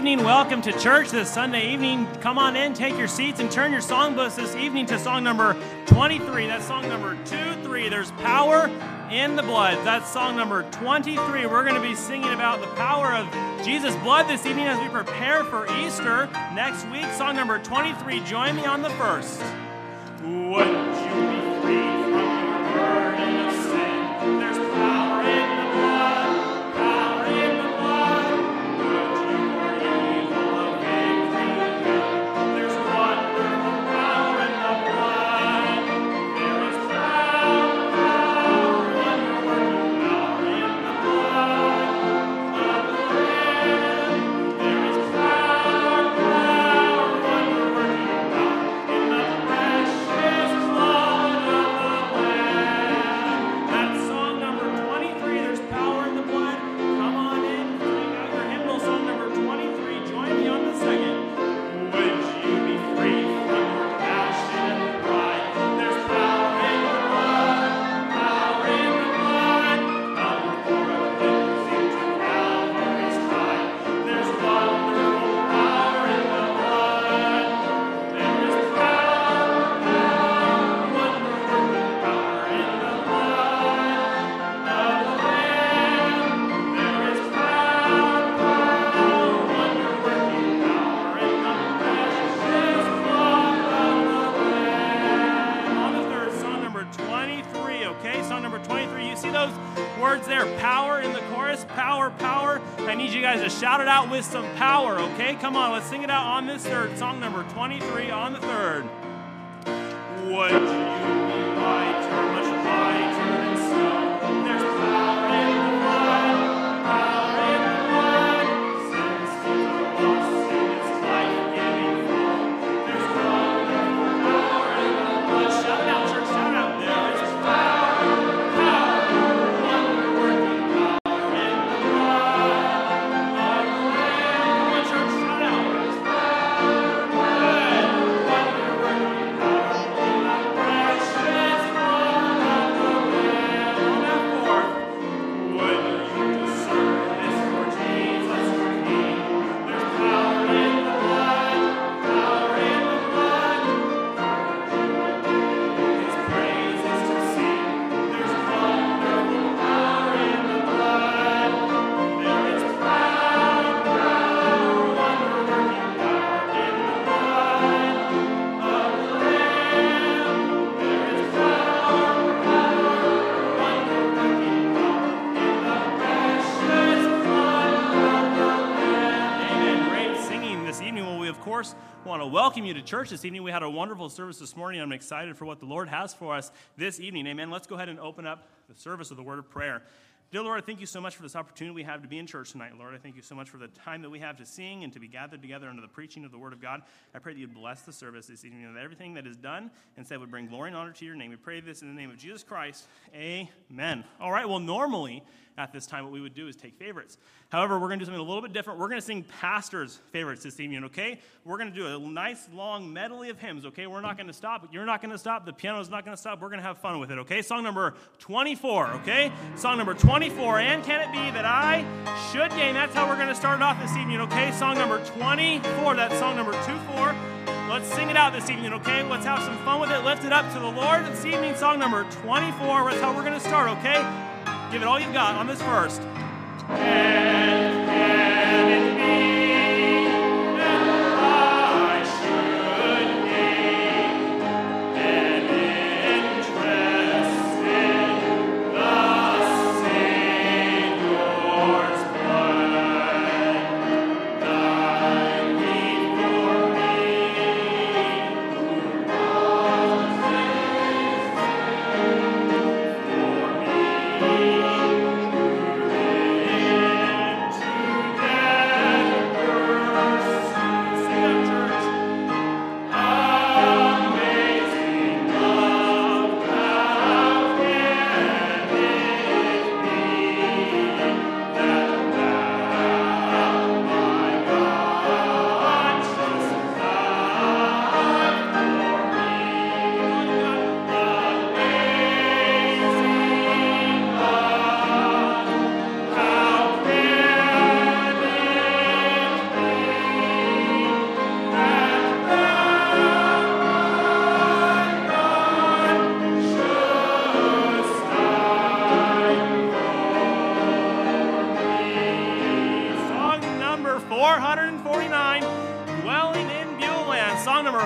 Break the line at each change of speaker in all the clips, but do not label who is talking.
evening. Welcome to church this Sunday evening. Come on in, take your seats, and turn your songbooks this evening to song number 23. That's song number 2-3. There's power in the blood. That's song number 23. We're going to be singing about the power of Jesus' blood this evening as we prepare for Easter next week. Song number 23. Join me on the first. Would you be free from your burden of sin? There's power in the blood, power in the blood. Good you or evil, a victory won. There's wonderful power in the blood. There is power, wonder-working power in the blood of the Lamb. There is power, wonder-working power in the precious blood of the Lamb. That's song number 23. There's power in the blood. Come on in, sing out your hymnal. Song number 23. Join me on the second. Would you be free from your passion and pride? There's power in the blood, power in the blood. Come for a glimpse into Calvary's tide. There's wonderful power in the blood. There is power, wonder-working power in the blood of the Lamb. There is power, wonder-working power in the precious blood of the Lamb. On the third, song number 23, okay? Song number 23. You see those words there? Power in the chorus. Power, power. I need you guys to shout it out with some power, okay? Come on, let's sing it out on this third. Song number 23 on the third. Would you be lighter, much lighter than snow? There's power in the blood, power in the blood. Sin steals the lost in its life-giving flow. There's wonderful power in the blood. Shout it out, church, shout it out. There is power, wonder-working power in the blood of the Lamb. Come on, church, shout it out. There's power, wonder-working power in the precious blood of the Lamb. On that fourth, would you discern this for Jesus the King? There's power in the blood, power in the blood. His praise is to sing. There's wonderful power in the blood. There is power, wonder-working power in the blood of the Lamb. There is power, wonder-working power in the precious blood of the Lamb. Amen. Great singing this evening. Well, we, of course, want to welcome you to church this evening. We had a wonderful service this morning. I'm excited for what the Lord has for us this evening. Amen. Let's go ahead and open up the service of the word of prayer. Dear Lord, I thank you so much for this opportunity we have to be in church tonight. Lord, I thank you so much for the time that we have to sing and to be gathered together under the preaching of the word of God. I pray that you'd bless the service this evening, and that everything that is done and said would bring glory and honor to your name. We pray this in the name of Jesus Christ. Amen. All right, well, normally at this time what we would do is take favorites. However, we're going to do something a little bit different. We're going to sing pastors' favorites this evening, okay? We're going to do a nice long medley of hymns, okay? We're not going to stop. You're not going to stop. The piano's not going to stop. We're going to have fun with it, okay? Song number 24, okay? Song number 24, and can it be that I should gain? That's how we're going to start it off this evening, okay? Song number 24, that's song number 24. Let's sing it out this evening, okay? Let's have some fun with it. Lift it up to the Lord this evening. Song number 24, that's how we're going to start, okay? Give it all you've got on this first. And can it be that I should gain an interest in the Savior's blood, died before me, who loves for me, who lives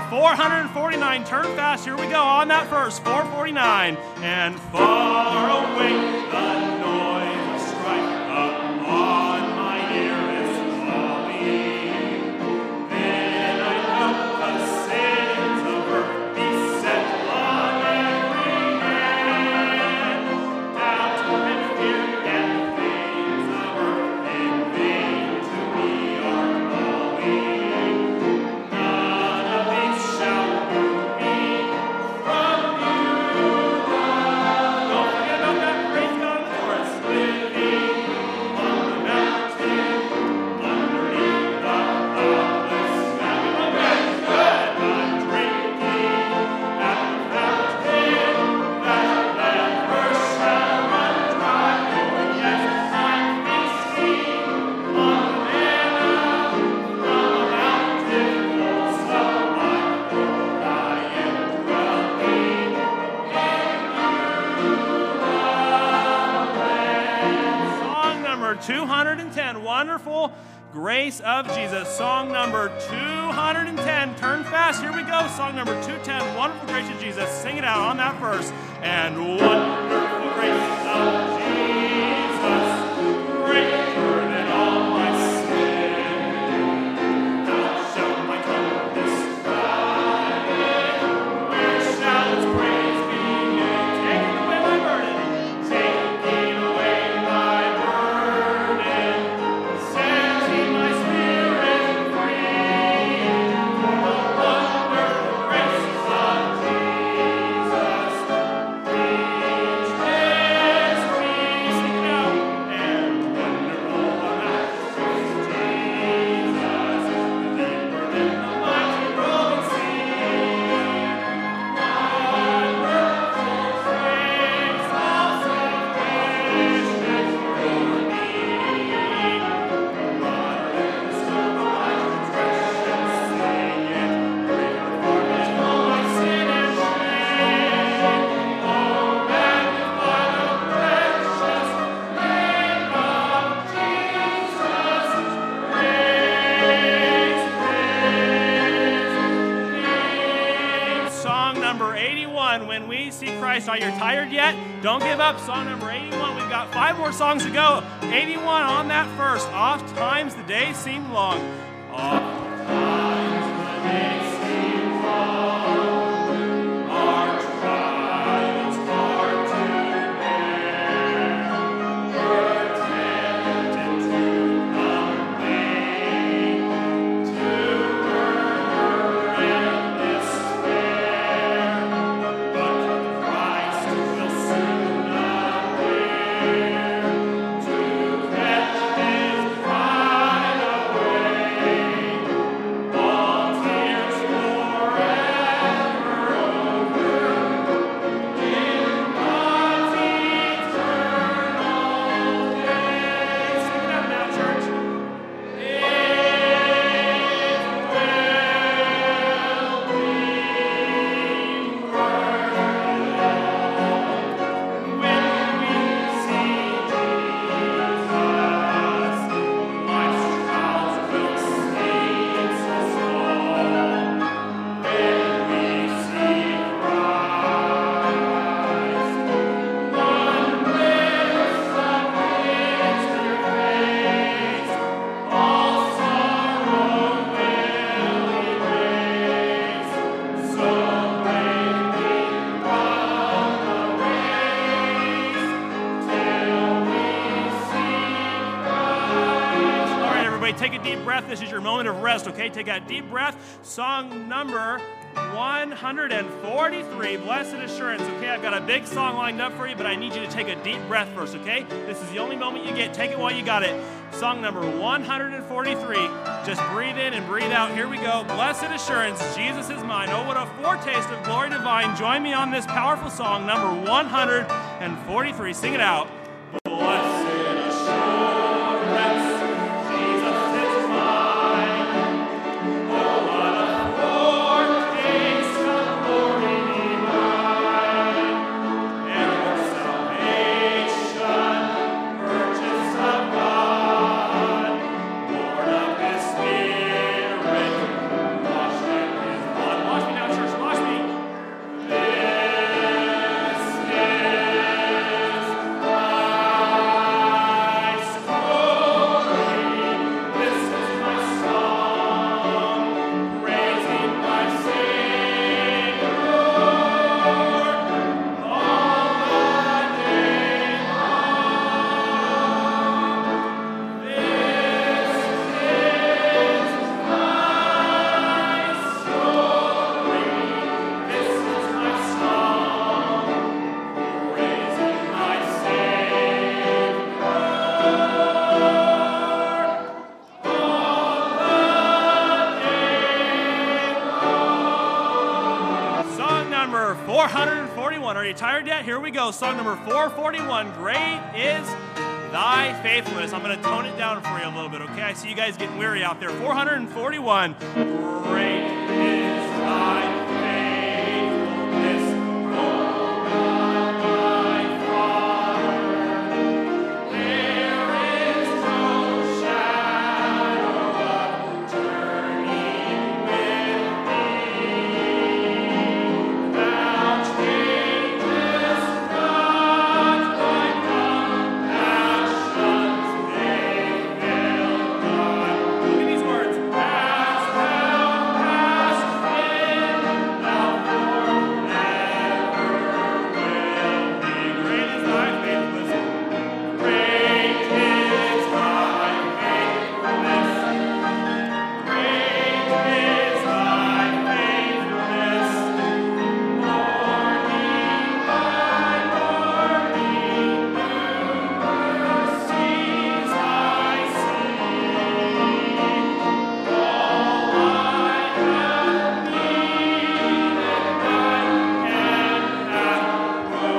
449. Turn fast. Here we go on that verse. 449. And far away the noise of strife upon my ear is falling. Then I know the sins of earth beset on every hand. Doubt and fear and things of earth in vain to me are calling. None of these shall move me from you, God. Don't forget about that. Praise God in the chorus. Living on the mountain, underneath the cloudless sky. I'm good. I'm drinking at the fountain that never shall run dry. Oh yes, I'm feasting on the manna from a mountain full of life. I am dwelling Song number 210, Wonderful Grace of Jesus. Song number 210, turn fast, here we go. Song number 210, Wonderful Grace of Jesus. Sing it out on that verse. And wonderful grace of Jesus, greater than all my sin. How shall my tongue describe it? Where shall its praise begin? Taking away my burden, taking away my burden, setting my spirit free. For the wonderful grace of Jesus reaches me. Sing it out. And wonderful the matchless Jesus, deeper than the mighty rolling sea. Wonderful grace of salvation for me. Broader than the scope of my transgressions, sing it. Greater far than all my sin and shame. Oh, magnify the precious name of Jesus. Praise. Song number 81, When We See Christ. Are you tired yet? Don't give up. Song number 81. We've got 5 more songs to go. 81 on that first. Oft times the days seem long. Oft times the days seem long. Our trials hard to bear. We're tempted to complain, to murmur and despair. But Christ will soon appear to catch his bride away. All tears forever over in God's eternal day. Sing it out now, church. When we see Jesus, life's trials will seem so small. When we see Christ, one glimpse of His dear face, all sorrow will erase. So may we run the race till we see Christ. All right, everybody, take a deep breath. This is your moment of rest, okay? Take a deep breath. Song number 143, Blessed Assurance. Okay, I've got a big song lined up for you, but I need you to take a deep breath first, okay? This is the only moment you get. Take it while you got it. Song number 143. Just breathe in and breathe out. Here we go. Blessed Assurance, Jesus is mine. Oh, what a foretaste of glory divine. Join me on this powerful song, number 143. Sing it out. Blessed assurance, Jesus is mine. Oh, what a foretaste of glory divine. And for salvation, purchase of God, born of His Spirit, washed in His blood. number 441. Are you tired yet? Here we go. Song number 441. Great is thy faithfulness. I'm going to tone it down for you a little bit, okay? I see you guys getting weary out there. 441. Great is thy faithfulness, O God, my Father. There is no shadow of turning with thee. Thou changest not thy compassions, they fail not. Look at these words. As thou hast been, thou forever will be. Great is thy faithfulness. Great is thy faithfulness. Great is thy faithfulness. Morning by morning, new mercies I see. All I have needed, thy hand hath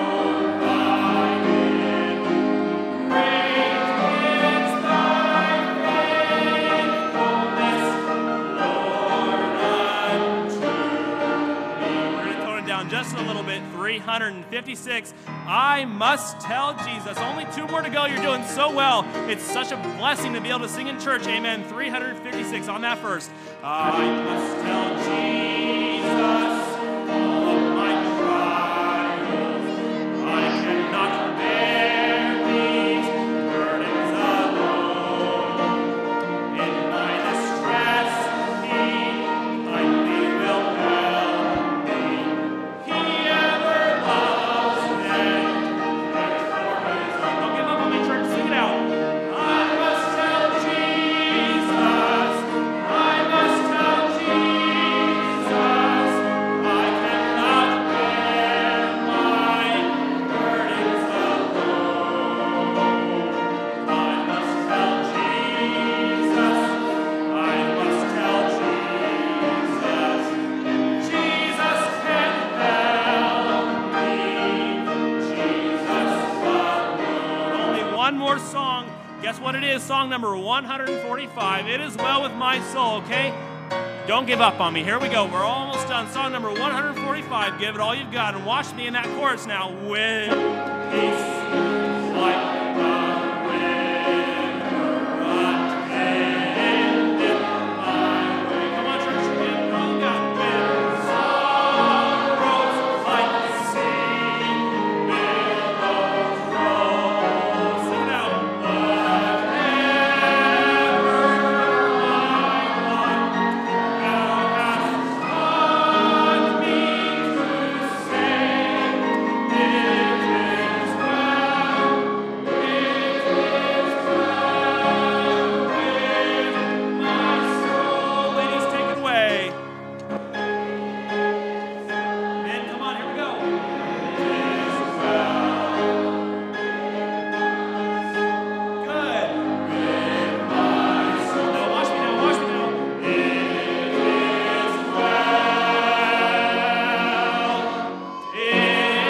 provided. Great is thy faithfulness, Lord, unto me. We're going to tone it down just a little bit. 356. I must tell Jesus. Only two more to go. You're doing so well. It's such a blessing to be able to sing in church. Amen. 356 on that first. I must tell Jesus all of my trials. I cannot bear these burdens alone. In my distress, He kindly will help me. He ever loves them, cares for His own. Don't give up on me, church. Sing it out. I must tell Jesus. I must tell Jesus. I cannot bear my burdens alone. I must tell Jesus. I must tell Jesus. Jesus can help me. Jesus alone. Only one more song. Guess what it is? Song number 145. It is well with my soul, okay? Don't give up on me. Here we go. We're almost done. Song number 145. Give it all you've got and watch me in that chorus now. With peace like the river attendeth my way. Come on, church. Give it all you got. With sorrows like the sea, billows roll. Sing it out. Whatever my lot, thou hast taught me to say, it is well with my soul. Ladies, take it away. Men, come on, here we go. It is well. Good. With my soul. Now watch me now, watch me now. It is well. It is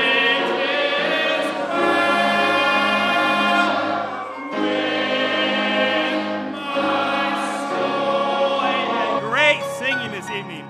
well with my soul. Amen. Great singing this evening.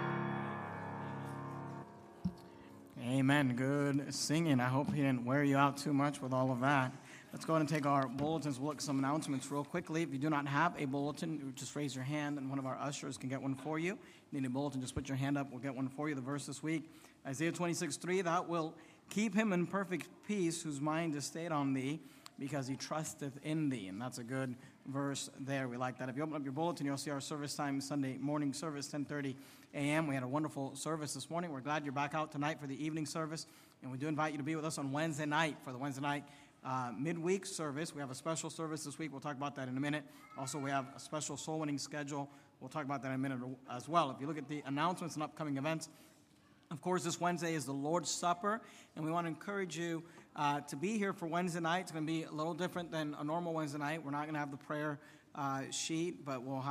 Amen. Good singing. I hope he didn't wear you out too much with all of that. Let's go ahead and take our bulletins. We'll look at some announcements real quickly. If you do not have a bulletin, just raise your hand and one of our ushers can get one for you. Need a bulletin, just put your hand up. We'll get one for you. The verse this week, Isaiah 26:3, thou wilt keep him in perfect peace whose mind is stayed on thee because he trusteth in thee. And that's a good verse there. We like that. If you open up your bulletin, you'll see our service time, Sunday morning service, 10:30 a.m. We had a wonderful service this morning. We're glad you're back out tonight for the evening service. And we do invite you to be with us on Wednesday night for the Wednesday night midweek service. We have a special service this week. We'll talk about that in a minute. Also, we have a special soul winning schedule. We'll talk about that in a minute as well. If you look at the announcements and upcoming events, of course, this Wednesday is the Lord's Supper, and we want to encourage you to be here for Wednesday night. It's going to be a little different than a normal Wednesday night. We're not going to have the prayer sheet, but we'll have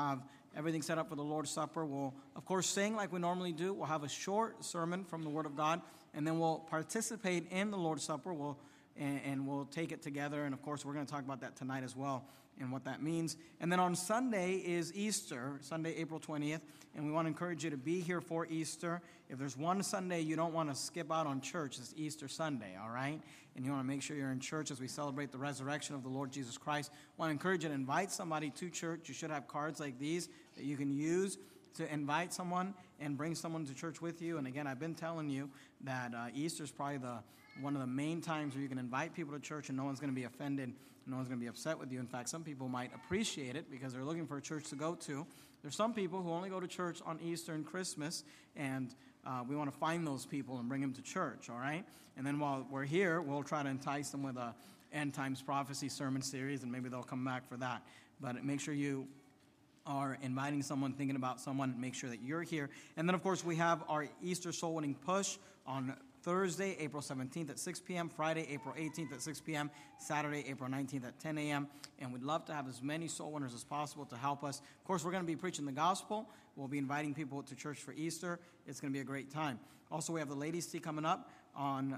everything set up for the Lord's Supper. We'll, of course, sing like we normally do. We'll have a short sermon from the Word of God, and then we'll participate in the Lord's Supper. And we'll take it together, and of course, we're going to talk about that tonight as well and what that means. And then on Sunday is Easter, Sunday, April 20th, and we want to encourage you to be here for Easter. If there's one Sunday you don't want to skip out on church, it's Easter Sunday, all right? And you want to make sure you're in church as we celebrate the resurrection of the Lord Jesus Christ. I want to encourage you to invite somebody to church. You should have cards like these that you can use to invite someone and bring someone to church with you. And again, I've been telling you that Easter is probably one of the main times where you can invite people to church and no one's going to be offended, no one's going to be upset with you. In fact, some people might appreciate it because they're looking for a church to go to. There's some people who only go to church on Easter and Christmas, and we want to find those people and bring them to church, all right? And then while we're here, we'll try to entice them with a end times prophecy sermon series, and maybe they'll come back for that. But make sure you are inviting someone, thinking about someone, make sure that you're here. And then, of course, we have our Easter Soul Winning Push on Thursday, April 17th at 6 p.m., Friday, April 18th at 6 p.m., Saturday, April 19th at 10 a.m., and we'd love to have as many soul winners as possible to help us. Of course, we're going to be preaching the gospel. We'll be inviting people to church for Easter. It's going to be a great time. Also, we have the ladies' tea coming up on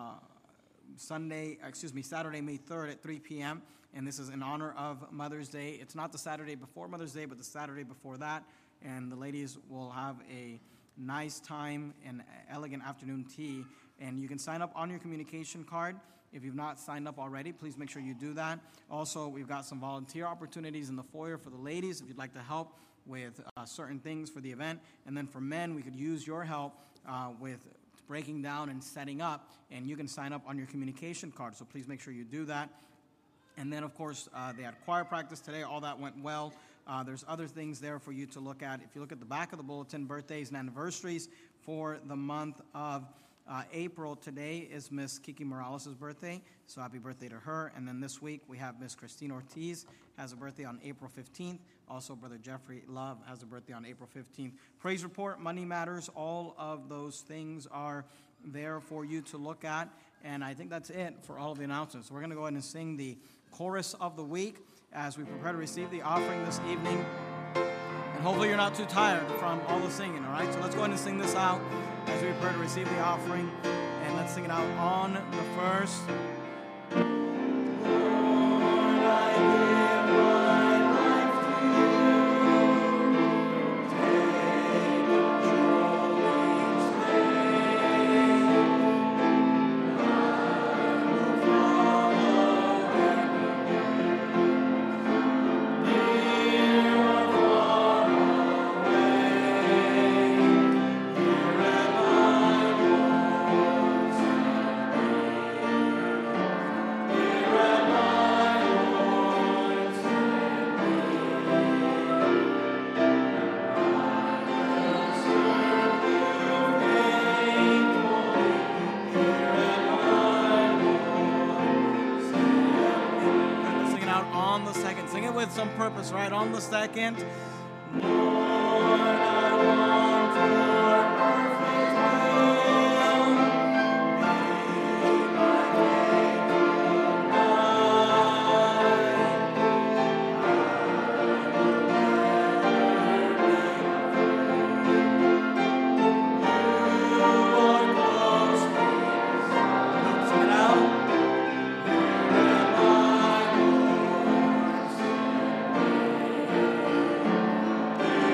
Saturday, May 3rd at 3 p.m., and this is in honor of Mother's Day. It's not the Saturday before Mother's Day, but the Saturday before that, and the ladies will have a nice time and elegant afternoon tea. And you can sign up on your communication card. If you've not signed up already, please make sure you do that. Also, we've got some volunteer opportunities in the foyer for the ladies if you'd like to help with certain things for the event. And then for men, we could use your help with breaking down and setting up. And you can sign up on your communication card. So please make sure you do that. And then, of course, they had choir practice today. All that went well. There's other things there for you to look at. If you look at the back of the bulletin, birthdays and anniversaries for the month of April. Today is Miss Kiki Morales' birthday, so happy birthday to her. And then this week we have Miss Christine Ortiz has a birthday on April 15th. Also, Brother Jeffrey Love has a birthday on April 15th. Praise report, money matters, all of those things are there for you to look at. And I think that's it for all of the announcements. So we're going to go ahead and sing the chorus of the week as we prepare to receive the offering this evening. And hopefully you're not too tired from all the singing, all right? So let's go ahead and sing this out as we prepare to receive the offering. And let's sing it out on the first. Some purpose, right? On the second. Lord, I want your perfect will. Be my faithful guide. I will never be you are close to me. Sing it out. Here am I, Lord.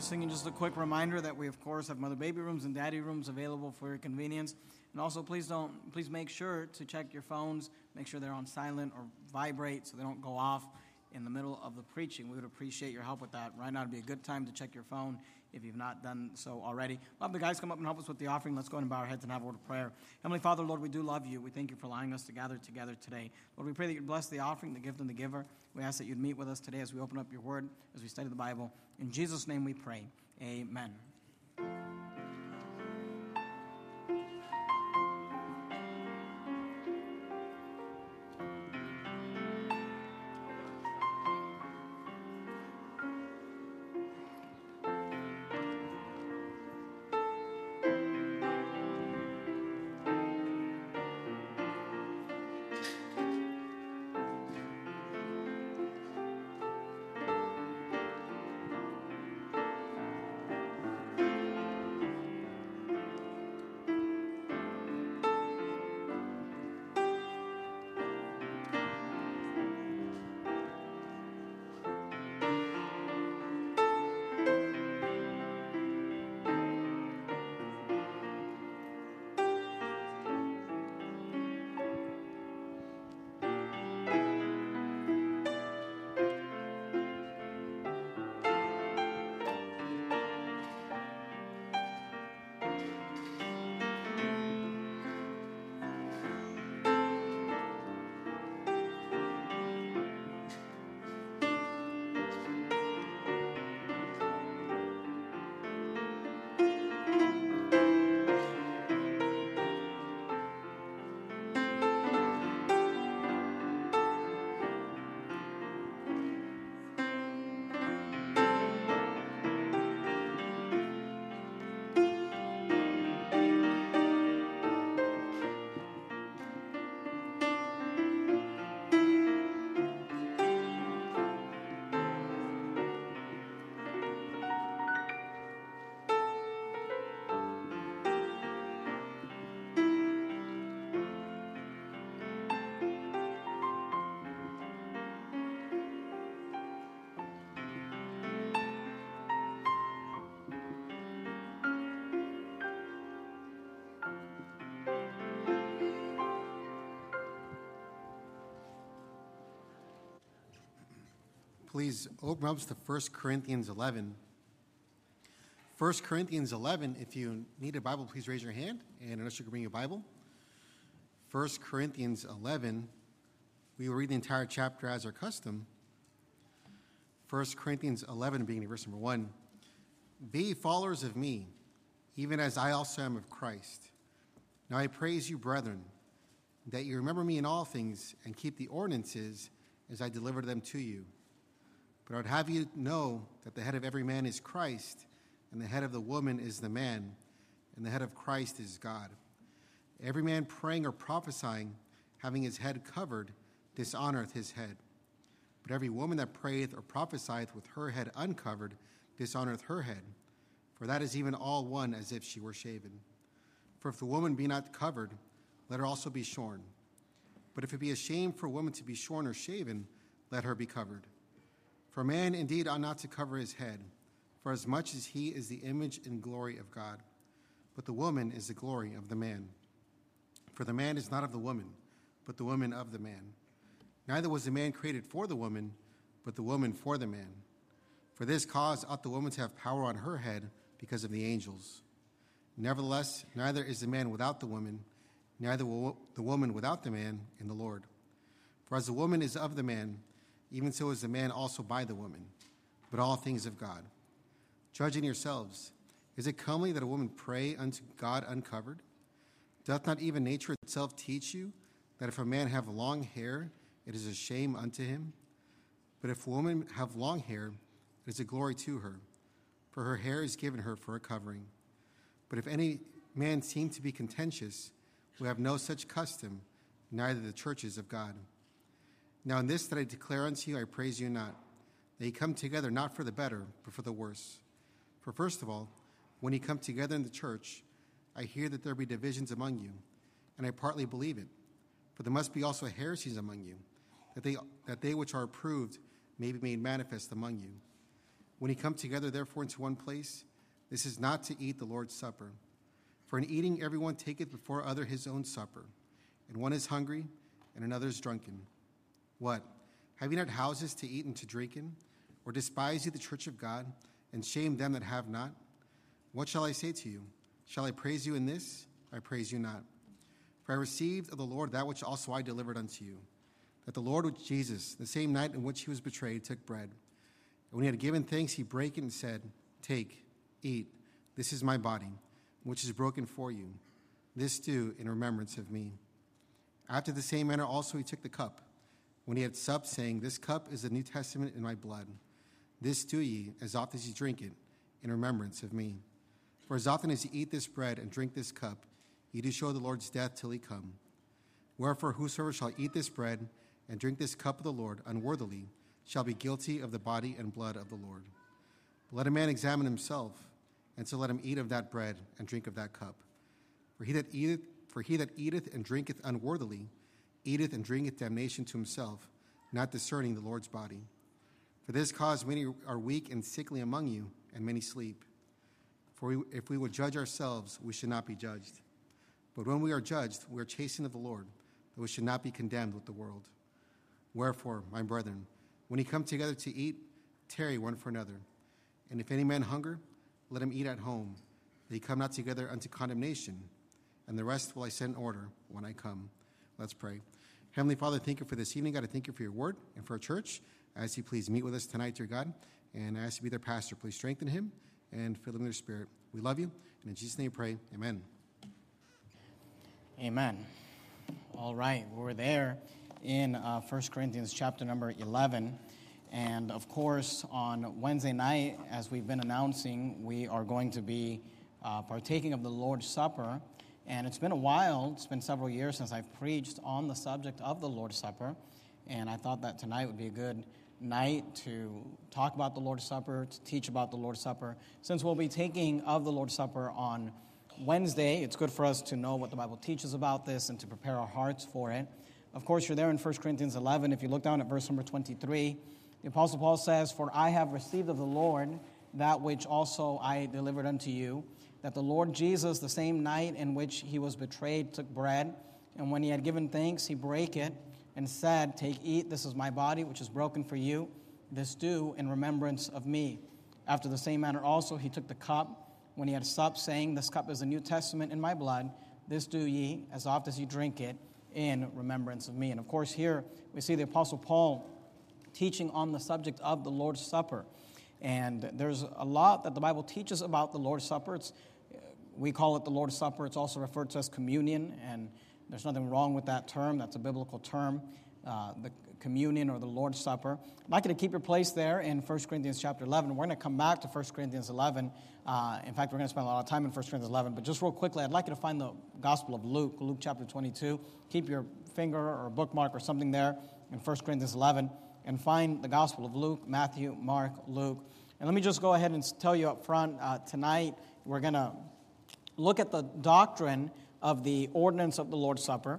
singing, just a quick reminder that we, of course, have mother baby rooms and daddy rooms available for your convenience. And also, please make sure to check your phones, make sure they're on silent or vibrate so they don't go off in the middle of the preaching. We would appreciate your help with that. Right now would be a good time to check your phone if you've not done so already. We'll have the guys come up and help us with the offering. Let's go ahead and bow our heads and have a word of prayer. Heavenly Father, Lord, we do love you. We thank you for allowing us to gather together today. Lord, we pray that you'd bless the offering, the gift, and the giver. We ask that you'd meet with us today as we open up your word, as we study the Bible. In Jesus' name we pray. Amen.
Please open up to 1 Corinthians 11. 1 Corinthians 11, if you need a Bible, please raise your hand, and unless you can bring your Bible. 1 Corinthians 11, we will read the entire chapter as our custom. 1 Corinthians 11, beginning verse number 1. Be followers of me, even as I also am of Christ. Now I praise you, brethren, that you remember me in all things and keep the ordinances as I delivered them to you. But I would have you know that the head of every man is Christ, and the head of the woman is the man, and the head of Christ is God. Every man praying or prophesying, having his head covered, dishonoreth his head. But every woman that prayeth or prophesieth with her head uncovered, dishonoreth her head. For that is even all one as if she were shaven. For if the woman be not covered, let her also be shorn. But if it be a shame for a woman to be shorn or shaven, let her be covered. For a man indeed ought not to cover his head, for as much as he is the image and glory of God. But the woman is the glory of the man. For the man is not of the woman, but the woman of the man. Neither was the man created for the woman, but the woman for the man. For this cause ought the woman to have power on her head because of the angels. Nevertheless, neither is the man without the woman, neither the woman without the man in the Lord. For as the woman is of the man, even so is the man also by the woman, but all things of God. Judging yourselves, is it comely that a woman pray unto God uncovered? Doth not even nature itself teach you that if a man have long hair, it is a shame unto him? But if a woman have long hair, it is a glory to her, for her hair is given her for a covering. But if any man seem to be contentious, we have no such custom, neither the churches of God. Now in this that I declare unto you, I praise you not, that ye come together not for the better, but for the worse. For first of all, when ye come together in the church, I hear that there be divisions among you, and I partly believe it. For there must be also heresies among you, that they which are approved may be made manifest among you. When you come together, therefore, into one place, this is not to eat the Lord's Supper. For in eating, everyone taketh before other his own supper, and one is hungry, and another is drunken. What? Have ye not houses to eat and to drink in? Or despise ye the church of God, and shame them that have not? What shall I say to you? Shall I praise you in this? I praise you not. For I received of the Lord that which also I delivered unto you, that the Lord Jesus, the same night in which he was betrayed, took bread. And when he had given thanks, he brake it and said, Take, eat, this is my body, which is broken for you. This do in remembrance of me. After the same manner also he took the cup, when he had supped, saying, This cup is the New Testament in my blood. This do ye, as often as ye drink it, in remembrance of me. For as often as ye eat this bread and drink this cup, ye do show the Lord's death till he come. Wherefore whosoever shall eat this bread and drink this cup of the Lord unworthily shall be guilty of the body and blood of the Lord. But let a man examine himself, and so let him eat of that bread and drink of that cup. For he that eateth and drinketh unworthily eateth and drinketh damnation to himself, not discerning the Lord's body. For this cause many are weak and sickly among you, and many sleep. For if we would judge ourselves, we should not be judged. But when we are judged, we are chastened of the Lord, that we should not be condemned with the world. Wherefore, my brethren, when ye come together to eat, tarry one for another. And if any man hunger, let him eat at home, that he come not together unto condemnation. And the rest will I set in order when I come. Let's pray. Heavenly Father, thank you for this evening. God, I thank you for your word and for our church. I ask you please meet with us tonight, dear God. And I ask you to be their pastor. Please strengthen him and fill him with your spirit. We love you. And in Jesus' name we pray. Amen.
Amen. All right, we're there in 1 Corinthians chapter number 11. And of course, on Wednesday night, as we've been announcing, we are going to be partaking of the Lord's Supper. And it's been a while, it's been several years since I've preached on the subject of the Lord's Supper. And I thought that tonight would be a good night to talk about the Lord's Supper, to teach about the Lord's Supper. Since we'll be taking of the Lord's Supper on Wednesday, it's good for us to know what the Bible teaches about this and to prepare our hearts for it. Of course, you're there in 1 Corinthians 11. If you look down at verse number 23, the Apostle Paul says, For I have received of the Lord that which also I delivered unto you, that the Lord Jesus, the same night in which he was betrayed, took bread, and when he had given thanks, he brake it, and said, Take, eat, this is my body, which is broken for you. This do in remembrance of me. After the same manner also he took the cup, when he had supped, saying, This cup is the New Testament in my blood. This do ye, as oft as ye drink it, in remembrance of me. And of course here we see the Apostle Paul teaching on the subject of the Lord's Supper. And there's a lot that the Bible teaches about the Lord's Supper. We call it the Lord's Supper. It's also referred to as communion, and there's nothing wrong with that term. That's a biblical term, the communion or the Lord's Supper. I'd like you to keep your place there in 1 Corinthians chapter 11. We're going to come back to 1 Corinthians 11. In fact, we're going to spend a lot of time in 1 Corinthians 11. But just real quickly, I'd like you to find the Gospel of Luke, Luke chapter 22. Keep your finger or a bookmark or something there in 1 Corinthians 11. And find the Gospel of Luke, Matthew, Mark, Luke. And let me just go ahead and tell you up front, tonight we're going to look at the doctrine of the ordinance of the Lord's Supper.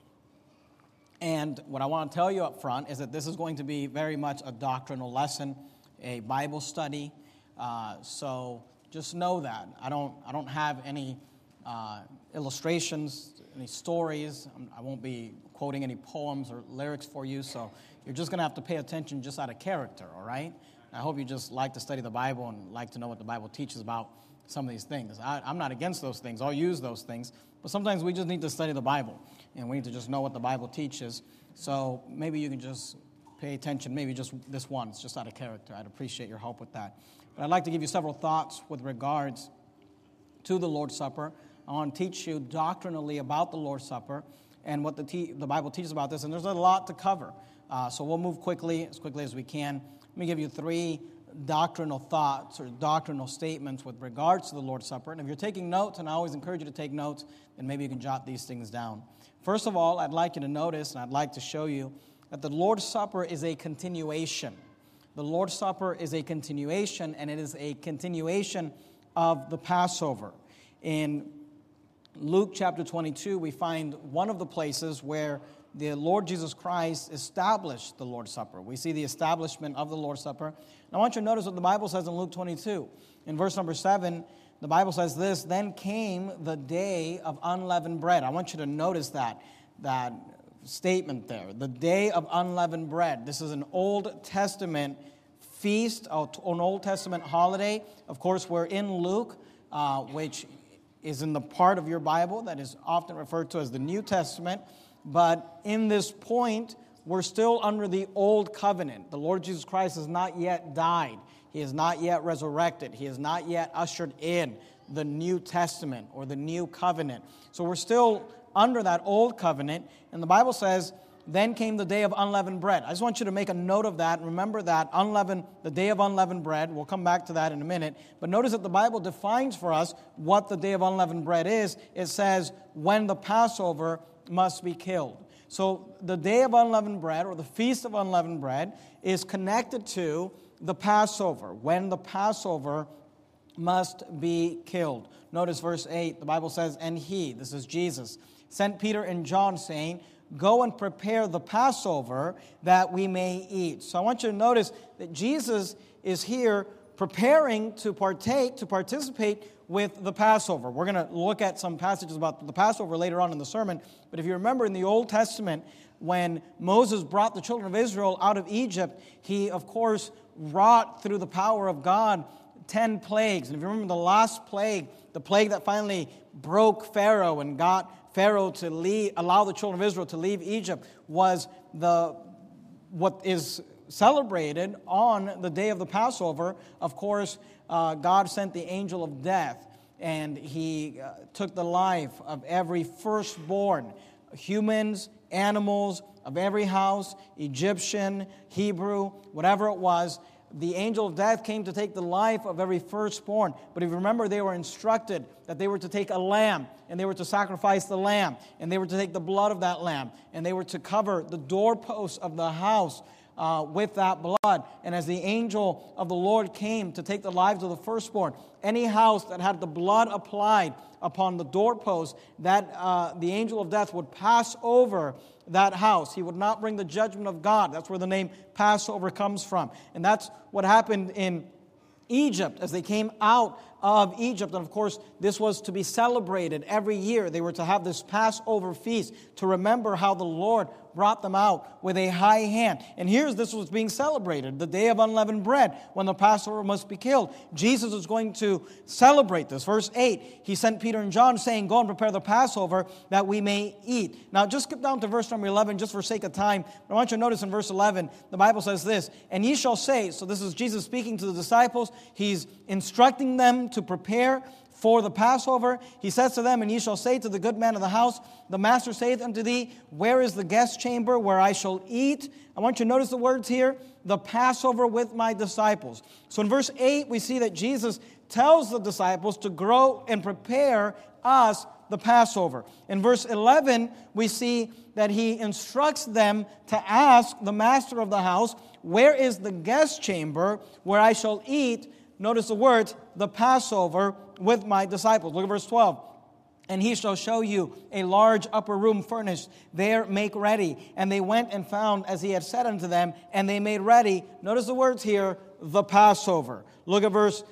And what I want to tell you up front is that this is going to be very much a doctrinal lesson, a Bible study. So just know that. I don't have any illustrations, any stories. I won't be quoting any poems or lyrics for you, so you're just going to have to pay attention just out of character, all right? I hope you just like to study the Bible and like to know what the Bible teaches about some of these things. I'm not against those things. I'll use those things. But sometimes we just need to study the Bible, and we need to just know what the Bible teaches. So maybe you can just pay attention, maybe just this once, just out of character. I'd appreciate your help with that. But I'd like to give you several thoughts with regards to the Lord's Supper. I want to teach you doctrinally about the Lord's Supper and what the Bible teaches about this. And there's a lot to cover. So we'll move quickly as we can. Let me give you 3 doctrinal thoughts or doctrinal statements with regards to the Lord's Supper. And if you're taking notes, and I always encourage you to take notes, then maybe you can jot these things down. First of all, I'd like you to notice, and I'd like to show you, that the Lord's Supper is a continuation. The Lord's Supper is a continuation, and it is a continuation of the Passover. In Luke chapter 22, we find one of the places where the Lord Jesus Christ established the Lord's Supper. We see the establishment of the Lord's Supper. And I want you to notice what the Bible says in Luke 22. In verse number 7, the Bible says this, "Then came the day of unleavened bread." I want you to notice that statement there. The day of unleavened bread. This is an Old Testament feast, an Old Testament holiday. Of course, we're in Luke, which is in the part of your Bible that is often referred to as the New Testament. But in this point, we're still under the Old Covenant. The Lord Jesus Christ has not yet died. He has not yet resurrected. He has not yet ushered in the New Testament or the New Covenant. So we're still under that Old Covenant. And the Bible says, "Then came the day of unleavened bread." I just want you to make a note of that. Remember that the day of unleavened bread. We'll come back to that in a minute. But notice that the Bible defines for us what the day of unleavened bread is. It says, when the Passover must be killed. So the day of unleavened bread, or the feast of unleavened bread, is connected to the Passover, when the Passover must be killed. Notice verse 8, the Bible says, "And he," this is Jesus, "sent Peter and John, saying, Go and prepare the Passover that we may eat." So I want you to notice that Jesus is here preparing to participate with the Passover. We're going to look at some passages about the Passover later on in the sermon. But if you remember in the Old Testament, when Moses brought the children of Israel out of Egypt, he, of course, wrought through the power of God 10 plagues. And if you remember the last plague, the plague that finally broke Pharaoh and got Pharaoh to allow the children of Israel to leave Egypt, was what is celebrated on the day of the Passover. Of course, God sent the angel of death, and he took the life of every firstborn, humans, animals, of every house, Egyptian, Hebrew, whatever it was. The angel of death came to take the life of every firstborn. But if you remember, they were instructed that they were to take a lamb, and they were to sacrifice the lamb, and they were to take the blood of that lamb, and they were to cover the doorposts of the house with that blood. And as the angel of the Lord came to take the lives of the firstborn, any house that had the blood applied upon the doorpost, that the angel of death would pass over that house. He would not bring the judgment of God. That's where the name Passover comes from. And that's what happened in Egypt as they came out of Egypt. And of course, this was to be celebrated every year. They were to have this Passover feast to remember how the Lord brought them out with a high hand. And this was being celebrated, the day of unleavened bread, when the Passover must be killed. Jesus is going to celebrate this. Verse 8, he sent Peter and John, saying, Go and prepare the Passover that we may eat. Now, just skip down to verse number 11, just for sake of time. I want you to notice in verse 11, the Bible says this, And ye shall say, so this is Jesus speaking to the disciples. He's instructing them to prepare for the Passover. He says to them, And ye shall say to the good man of the house, The master saith unto thee, Where is the guest chamber where I shall eat? I want you to notice the words here, the Passover with my disciples. So in verse 8, we see that Jesus tells the disciples to grow and prepare us the Passover. In verse 11, we see that he instructs them to ask the master of the house, Where is the guest chamber where I shall eat? Notice the words, the Passover with my disciples. Look at verse 12. And he shall show you a large upper room furnished. There make ready. And they went and found as he had said unto them, and they made ready. Notice the words here, the Passover. Look at verse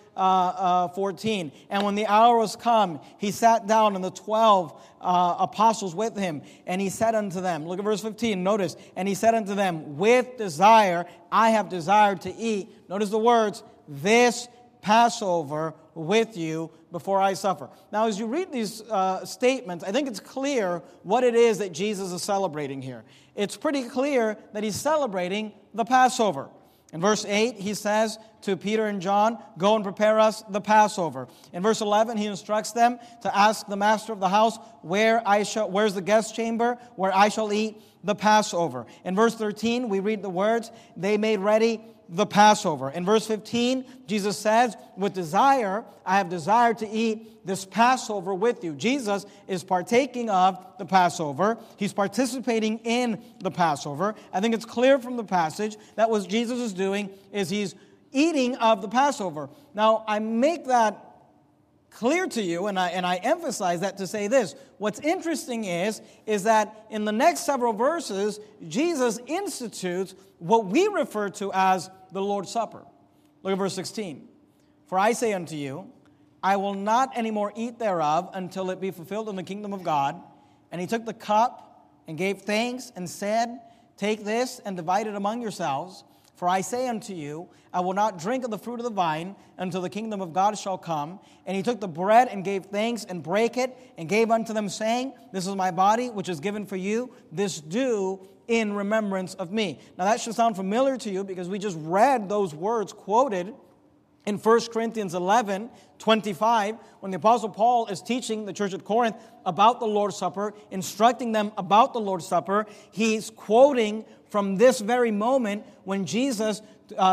14. And when the hour was come, he sat down, and the 12 apostles with him. And he said unto them, look at verse 15, notice. And he said unto them, With desire I have desired to eat. Notice the words, this Passover with you before I suffer. Now, as you read these statements, I think it's clear what it is that Jesus is celebrating here. It's pretty clear that he's celebrating the Passover. In verse 8, he says to Peter and John, Go and prepare us the Passover. In verse 11, he instructs them to ask the master of the house, Where's the guest chamber where I shall eat the Passover? In verse 13, we read the words, They made ready the Passover. In verse 15, Jesus says, With desire, I have desired to eat this Passover with you. Jesus is partaking of the Passover. He's participating in the Passover. I think it's clear from the passage that what Jesus is doing is he's eating of the Passover. Now, I make that clear to you, and I emphasize that to say this. What's interesting is that in the next several verses, Jesus institutes what we refer to as the Lord's Supper. Look at verse 16. For I say unto you, I will not any more eat thereof until it be fulfilled in the kingdom of God. And he took the cup and gave thanks and said, Take this and divide it among yourselves. For I say unto you, I will not drink of the fruit of the vine until the kingdom of God shall come. And he took the bread and gave thanks and brake it and gave unto them, saying, This is my body, which is given for you. This do in remembrance of me. Now that should sound familiar to you because we just read those words quoted in 1 Corinthians 11:25, when the Apostle Paul is teaching the church at Corinth about the Lord's Supper, instructing them about the Lord's Supper, he's quoting from this very moment when Jesus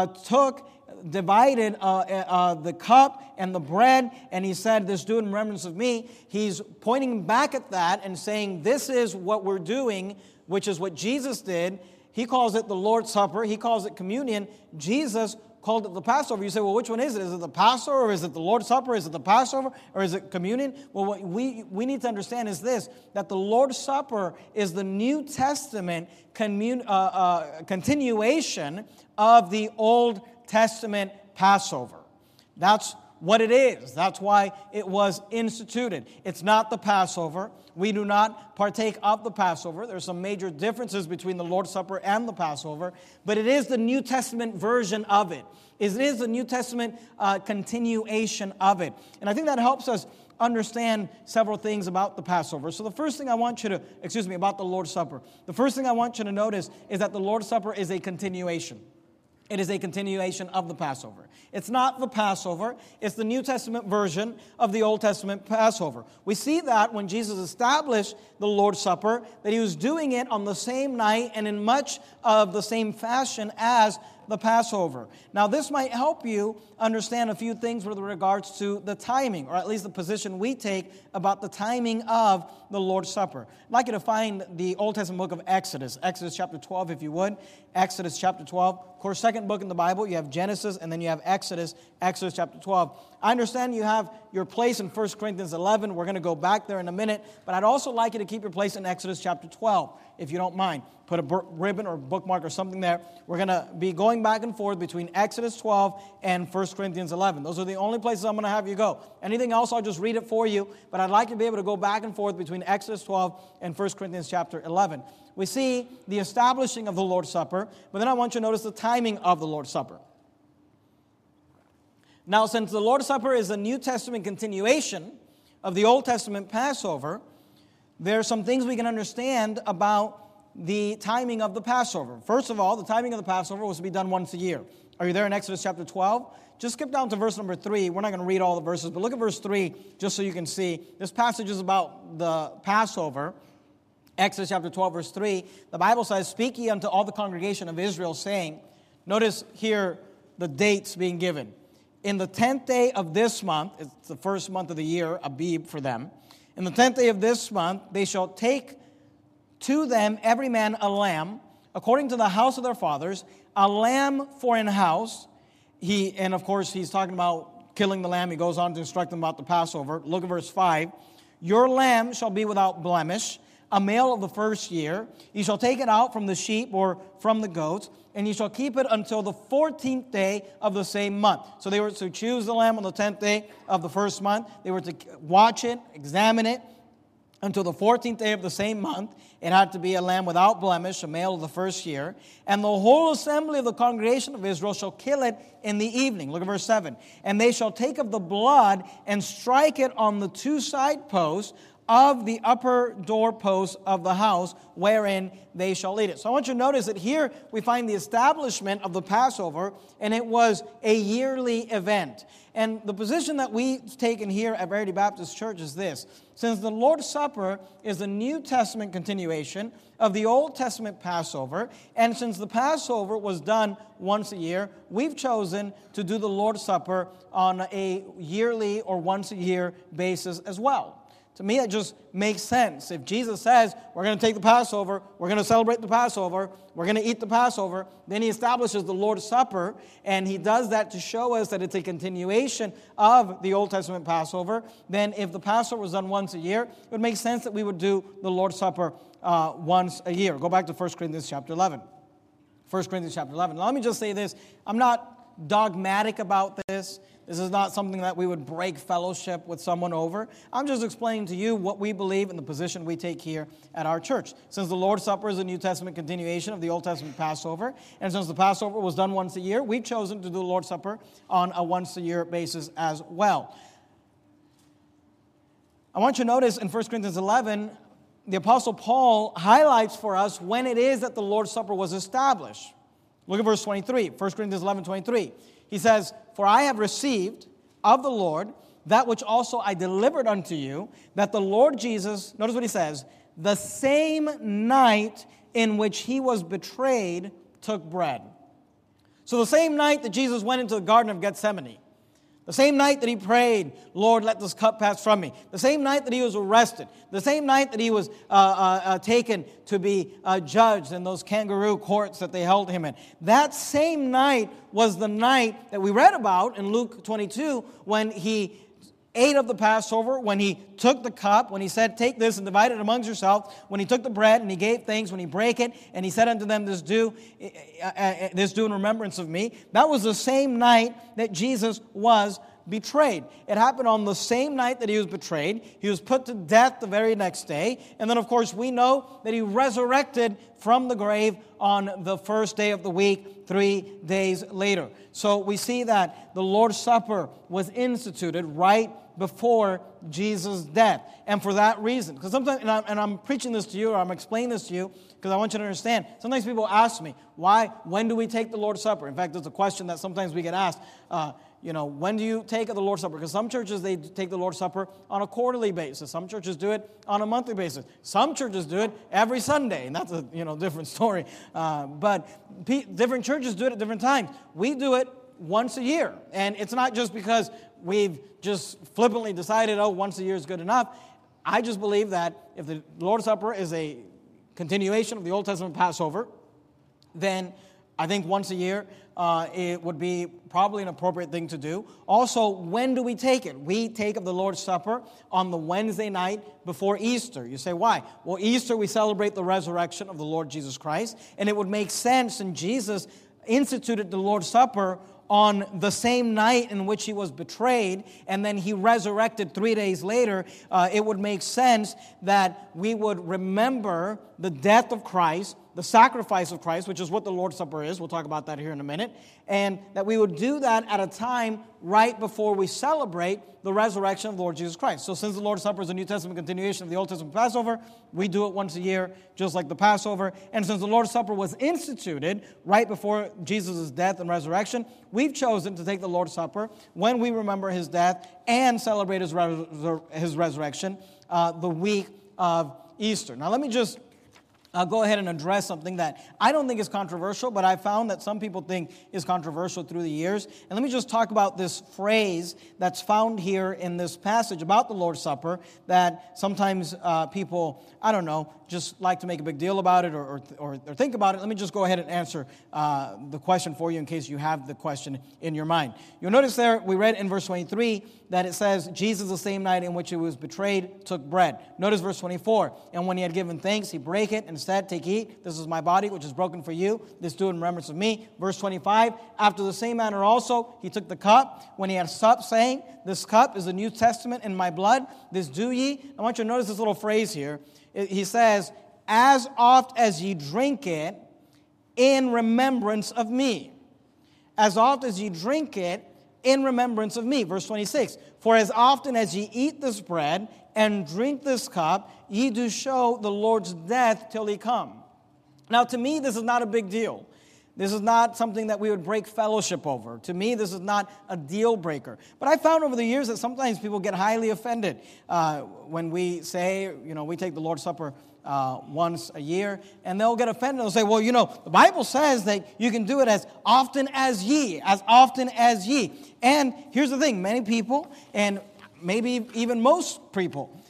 divided the cup and the bread, and he said, This do in remembrance of me. He's pointing back at that and saying, this is what we're doing, which is what Jesus did. He calls it the Lord's Supper. He calls it communion. Jesus called it the Passover. You say, well, which one is it? Is it the Passover, or is it the Lord's Supper? Is it the Passover, or is it communion? Well, what we need to understand is this, that the Lord's Supper is the New Testament continuation of the Old Testament Passover. That's what it is. That's why it was instituted. It's not the Passover. We do not partake of the Passover. There's some major differences between the Lord's Supper and the Passover, but it is the New Testament version of it. It is the New Testament continuation of it. And I think that helps us understand several things about the Passover. So the first thing I want you to, about the Lord's Supper. The first thing I want you to notice is that the Lord's Supper is a continuation. It is a continuation of the Passover. It's not the Passover. It's the New Testament version of the Old Testament Passover. We see that when Jesus established the Lord's Supper, that he was doing it on the same night and in much of the same fashion as the Passover. Now, this might help you understand a few things with regards to the timing, or at least the position we take about the timing of the Lord's Supper. I'd like you to find the Old Testament book of Exodus, Exodus chapter 12, if you would. Exodus chapter 12. Of course, second book in the Bible, you have Genesis, and then you have Exodus, Exodus chapter 12. I understand you have your place in 1 Corinthians 11. We're going to go back there in a minute, but I'd also like you to keep your place in Exodus chapter 12, if you don't mind. Put a ribbon or bookmark or something there. We're going to be going back and forth between Exodus 12 and 1 Corinthians 11. Those are the only places I'm going to have you go. Anything else, I'll just read it for you, but I'd like you to be able to go back and forth between Exodus 12 and 1 Corinthians chapter 11. We see the establishing of the Lord's Supper, but then I want you to notice the timing of the Lord's Supper. Now, since the Lord's Supper is a New Testament continuation of the Old Testament Passover, there are some things we can understand about the timing of the Passover. First of all, the timing of the Passover was to be done once a year. Are you there in Exodus chapter 12? Just skip down to verse number 3. We're not going to read all the verses, but look at verse 3 just so you can see. This passage is about the Passover. Exodus chapter 12, verse 3. The Bible says, Speak ye unto all the congregation of Israel, saying, notice here the dates being given. In the 10th day of this month, it's the first month of the year, Abib for them. In the 10th day of this month, they shall take to them every man a lamb, according to the house of their fathers, a lamb for an house. And of course, he's talking about killing the lamb. He goes on to instruct them about the Passover. Look at verse 5. Your lamb shall be without blemish, a male of the first year. You shall take it out from the sheep or from the goats, and you shall keep it until the 14th day of the same month. So they were to choose the lamb on the 10th day of the first month. They were to watch it, examine it, until the 14th day of the same month. It had to be a lamb without blemish, a male of the first year. And the whole assembly of the congregation of Israel shall kill it in the evening. Look at verse 7. And they shall take of the blood and strike it on the two side posts of the upper doorposts of the house, wherein they shall eat it. So I want you to notice that here we find the establishment of the Passover, and it was a yearly event. And the position that we've taken here at Verity Baptist Church is this. Since the Lord's Supper is the New Testament continuation of the Old Testament Passover, and since the Passover was done once a year, we've chosen to do the Lord's Supper on a yearly or once a year basis as well. To me, it just makes sense. If Jesus says, we're going to take the Passover, we're going to celebrate the Passover, we're going to eat the Passover, then he establishes the Lord's Supper, and he does that to show us that it's a continuation of the Old Testament Passover. Then if the Passover was done once a year, it would make sense that we would do the Lord's Supper once a year. Go back to 1 Corinthians chapter 11. 1 Corinthians chapter 11. Now, let me just say this. I'm not dogmatic about this. This is not something that we would break fellowship with someone over. I'm just explaining to you what we believe and the position we take here at our church. Since the Lord's Supper is a New Testament continuation of the Old Testament Passover, and since the Passover was done once a year, we've chosen to do the Lord's Supper on a once-a-year basis as well. I want you to notice in 1 Corinthians 11, the Apostle Paul highlights for us when it is that the Lord's Supper was established. Look at verse 23, 1 Corinthians 11:23. He says, "For I have received of the Lord that which also I delivered unto you, that the Lord Jesus," notice what he says, "the same night in which he was betrayed took bread." So the same night that Jesus went into the Garden of Gethsemane, the same night that he prayed, "Lord, let this cup pass from me," the same night that he was arrested, the same night that he was taken to be judged in those kangaroo courts that they held him in, that same night was the night that we read about in Luke 22 when he ate of the Passover, when he took the cup, when he said, "Take this and divide it amongst yourselves," when he took the bread and he gave thanks, when he brake it, and he said unto them, this do in remembrance of me." That was the same night that Jesus was betrayed. It happened on the same night that he was betrayed. He was put to death the very next day. And then, of course, we know that he resurrected from the grave on the first day of the week, 3 days later. So we see that the Lord's Supper was instituted right before Jesus' death. And for that reason, because sometimes, and I'm preaching this to you, or I'm explaining this to you, because I want you to understand, sometimes people ask me, when do we take the Lord's Supper? In fact, it's a question that sometimes we get asked, when do you take the Lord's Supper? Because some churches, they take the Lord's Supper on a quarterly basis. Some churches do it on a monthly basis. Some churches do it every Sunday, and that's a different story. But different churches do it at different times. We do it once a year. And it's not just because we've just flippantly decided, once a year is good enough. I just believe that if the Lord's Supper is a continuation of the Old Testament Passover, then I think once a year it would be probably an appropriate thing to do. Also, when do we take it? We take of the Lord's Supper on the Wednesday night before Easter. You say, why? Well, Easter we celebrate the resurrection of the Lord Jesus Christ, and it would make sense, and Jesus instituted the Lord's Supper on the same night in which he was betrayed, and then he resurrected 3 days later. It would make sense that we would remember the death of Christ, the sacrifice of Christ, which is what the Lord's Supper is. We'll talk about that here in a minute. And that we would do that at a time right before we celebrate the resurrection of the Lord Jesus Christ. So since the Lord's Supper is a New Testament continuation of the Old Testament Passover, we do it once a year, just like the Passover. And since the Lord's Supper was instituted right before Jesus' death and resurrection, we've chosen to take the Lord's Supper when we remember his death and celebrate his resurrection the week of Easter. Now let me just go ahead and address something that I don't think is controversial, but I found that some people think is controversial through the years. And let me just talk about this phrase that's found here in this passage about the Lord's Supper that sometimes people, just like to make a big deal about it or think about it. Let me just go ahead and answer the question for you in case you have the question in your mind. You'll notice there, we read in verse 23 that it says, Jesus the same night in which he was betrayed took bread. Notice verse 24, and when he had given thanks, he brake it and said, "Take, eat, this is my body which is broken for you. This do in remembrance of me." Verse 25, after the same manner also, he took the cup when he had supped, saying, "This cup is the New Testament in my blood. This do ye." I want you to notice this little phrase here. He says, "As oft as ye drink it, in remembrance of me." As oft as ye drink it, in remembrance of me. Verse 26, "For as often as ye eat this bread and drink this cup, ye do show the Lord's death till he come." Now, to me, this is not a big deal. This is not something that we would break fellowship over. To me, this is not a deal breaker. But I found over the years that sometimes people get highly offended when we say, we take the Lord's Supper once a year, and they'll get offended. They'll say, well, the Bible says that you can do it as often as ye, as often as ye. And here's the thing, many people, and maybe even most people,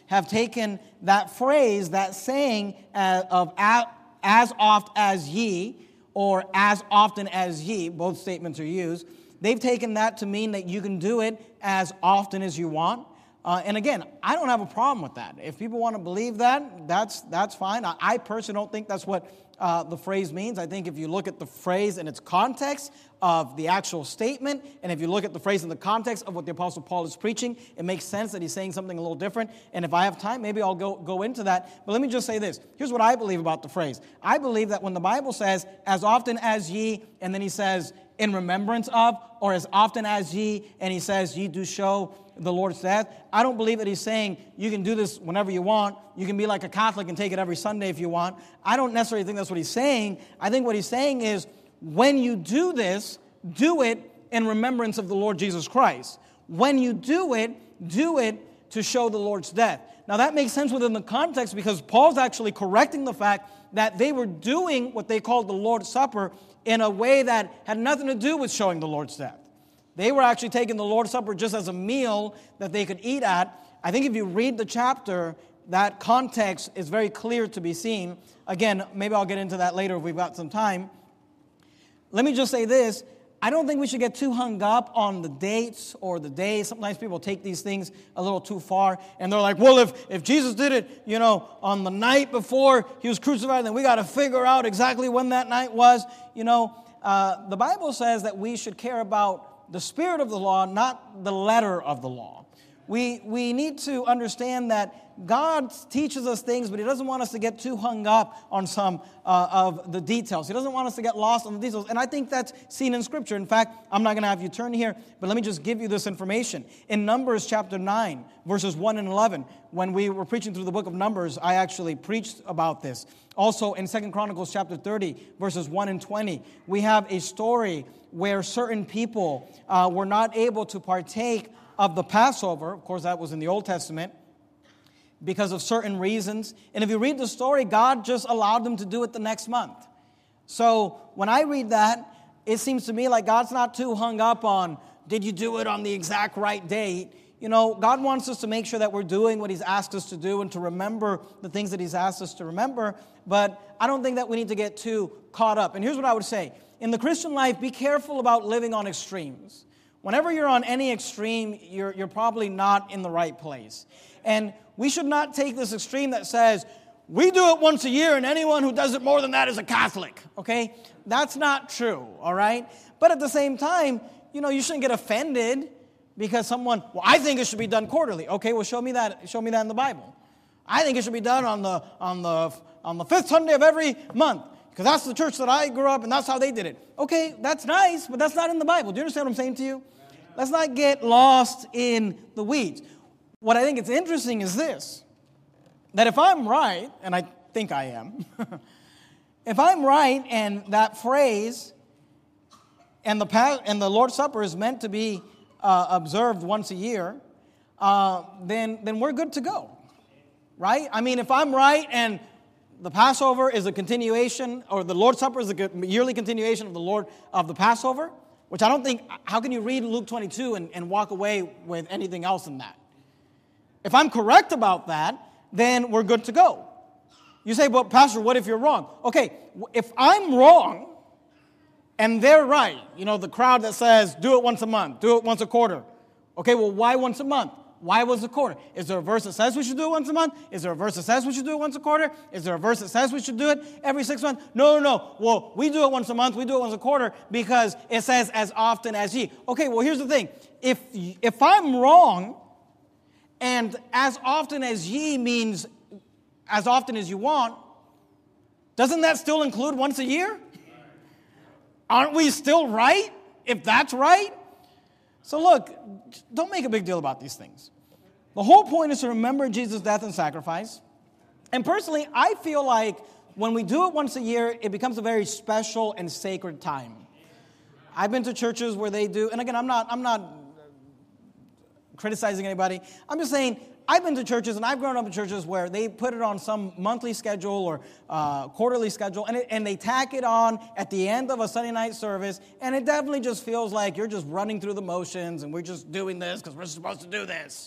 have taken that phrase, that saying of as oft as ye, or as often as ye, both statements are used. They've taken that to mean that you can do it as often as you want. And again, I don't have a problem with that. If people want to believe that, that's fine. I personally don't think that's what the phrase means. I think if you look at the phrase in its context of the actual statement, and if you look at the phrase in the context of what the Apostle Paul is preaching, it makes sense that he's saying something a little different. And if I have time, maybe I'll go into that. But let me just say this. Here's what I believe about the phrase. I believe that when the Bible says, as often as ye, and then he says, in remembrance of, or as often as ye, and he says, ye do show the Lord's death. I don't believe that he's saying you can do this whenever you want. You can be like a Catholic and take it every Sunday if you want. I don't necessarily think that's what he's saying. I think what he's saying is when you do this, do it in remembrance of the Lord Jesus Christ. When you do it to show the Lord's death. Now that makes sense within the context because Paul's actually correcting the fact that they were doing what they called the Lord's Supper in a way that had nothing to do with showing the Lord's death. They were actually taking the Lord's Supper just as a meal that they could eat at. I think if you read the chapter, that context is very clear to be seen. Again, maybe I'll get into that later if we've got some time. Let me just say this. I don't think we should get too hung up on the dates or the days. Sometimes people take these things a little too far, and they're like, well, if Jesus did it, on the night before he was crucified, then we got to figure out exactly when that night was. The Bible says that we should care about the spirit of the law, not the letter of the law. We need to understand that God teaches us things, but He doesn't want us to get too hung up on some of the details. He doesn't want us to get lost on the details. And I think that's seen in Scripture. In fact, I'm not going to have you turn here, but let me just give you this information. In Numbers chapter 9, verses 1 and 11, when we were preaching through the book of Numbers, I actually preached about this. Also, in 2 Chronicles chapter 30, verses 1 and 20, we have a story where certain people were not able to partake of the Passover. Of course, that was in the Old Testament, because of certain reasons. And if you read the story, God just allowed them to do it the next month. So when I read that, it seems to me like God's not too hung up on, did you do it on the exact right date? God wants us to make sure that we're doing what He's asked us to do and to remember the things that He's asked us to remember. But I don't think that we need to get too caught up. And here's what I would say. In the Christian life, be careful about living on extremes. Whenever you're on any extreme, you're probably not in the right place. And we should not take this extreme that says, we do it once a year and anyone who does it more than that is a Catholic, okay? That's not true, all right? But at the same time, you shouldn't get offended because someone, I think it should be done quarterly. Okay, well, show me that in the Bible. I think it should be done on the fifth Sunday of every month because that's the church that I grew up and that's how they did it. Okay, that's nice, but that's not in the Bible. Do you understand what I'm saying to you? Let's not get lost in the weeds. What I think is interesting is this, that if I'm right, and I think I am, if I'm right and that phrase and the Lord's Supper is meant to be observed once a year, then we're good to go, right? I mean, if I'm right and the Passover is a continuation, or the Lord's Supper is a yearly continuation of the Passover, which I don't think, how can you read Luke 22 and walk away with anything else in that? If I'm correct about that, then we're good to go. You say, well, Pastor, what if you're wrong? Okay, if I'm wrong and they're right, the crowd that says, do it once a month, do it once a quarter. Okay, well, why once a month? Why was a quarter? Is there a verse that says we should do it once a month? Is there a verse that says we should do it once a quarter? Is there a verse that says we should do it every 6 months? No. Well, we do it once a month, we do it once a quarter because it says as often as ye. Okay, well, here's the thing. If I'm wrong, and as often as ye means as often as you want, doesn't that still include once a year? Aren't we still right if that's right? So look, don't make a big deal about these things. The whole point is to remember Jesus' death and sacrifice. And personally, I feel like when we do it once a year, it becomes a very special and sacred time. I've been to churches where they do, and again, I'm not criticizing anybody. I'm just saying, I've been to churches, and I've grown up in churches where they put it on some monthly schedule or quarterly schedule, and they tack it on at the end of a Sunday night service, and it definitely just feels like you're just running through the motions, and we're just doing this because we're supposed to do this.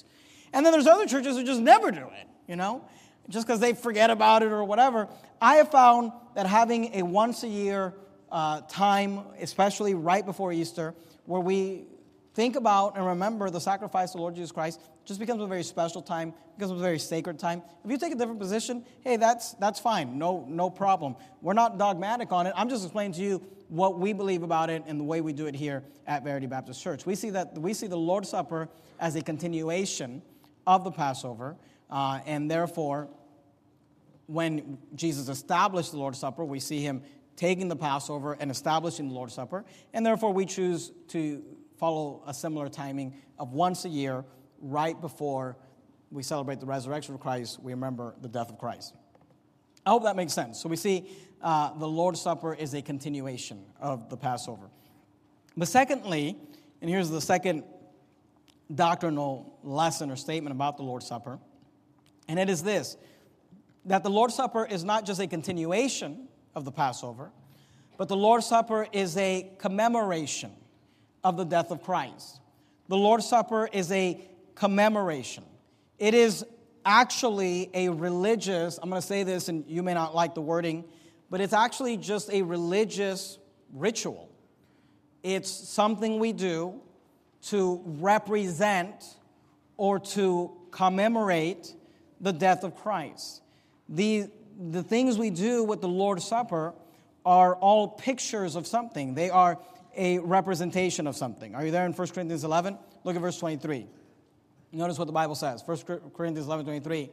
And then there's other churches who just never do it, just because they forget about it or whatever. I have found that having a once-a-year time, especially right before Easter, where we think about and remember the sacrifice of the Lord Jesus Christ, just becomes a very special time, becomes a very sacred time. If you take a different position, hey, that's fine, no problem. We're not dogmatic on it. I'm just explaining to you what we believe about it and the way we do it here at Verity Baptist Church. We see the Lord's Supper as a continuation of the Passover, and therefore, when Jesus established the Lord's Supper, we see him taking the Passover and establishing the Lord's Supper, and therefore we choose to follow a similar timing of once a year, right before we celebrate the resurrection of Christ, we remember the death of Christ. I hope that makes sense. So we see the Lord's Supper is a continuation of the Passover. But secondly, and here's the second doctrinal lesson or statement about the Lord's Supper, and it is this, that the Lord's Supper is not just a continuation of the Passover, but the Lord's Supper is a commemoration of the death of Christ. The Lord's Supper is a commemoration. It is actually a religious, I'm going to say this and you may not like the wording, but it's actually just a religious ritual. It's something we do to represent or to commemorate the death of Christ. The things we do with the Lord's Supper are all pictures of something. They are a representation of something. Are you there in 1 Corinthians 11? Look at verse 23. Notice what the Bible says. 1 Corinthians 11, 23.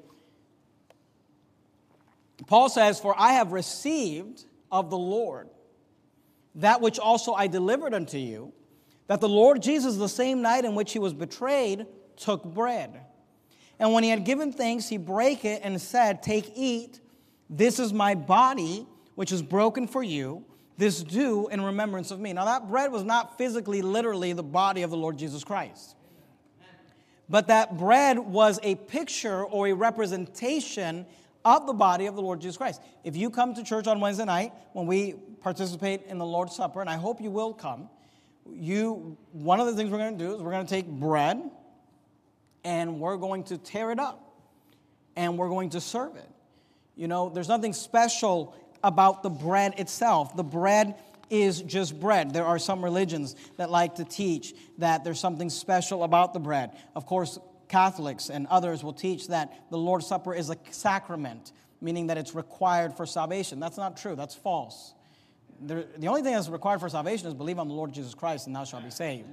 Paul says, "For I have received of the Lord that which also I delivered unto you, that the Lord Jesus, the same night in which he was betrayed, took bread. And when he had given thanks, he brake it and said, 'Take, eat, this is my body, which is broken for you. This do in remembrance of me.'" Now that bread was not physically, literally the body of the Lord Jesus Christ. But that bread was a picture or a representation of the body of the Lord Jesus Christ. If you come to church on Wednesday night when we participate in the Lord's Supper, and I hope you will come, one of the things we're going to do is we're going to take bread and we're going to tear it up and we're going to serve it. There's nothing special about the bread itself. The bread is just bread. There are some religions that like to teach that there's something special about the bread. Of course, Catholics and others will teach that the Lord's Supper is a sacrament, meaning that it's required for salvation. That's not true. That's false. The only thing that's required for salvation is believe on the Lord Jesus Christ and thou shalt be saved.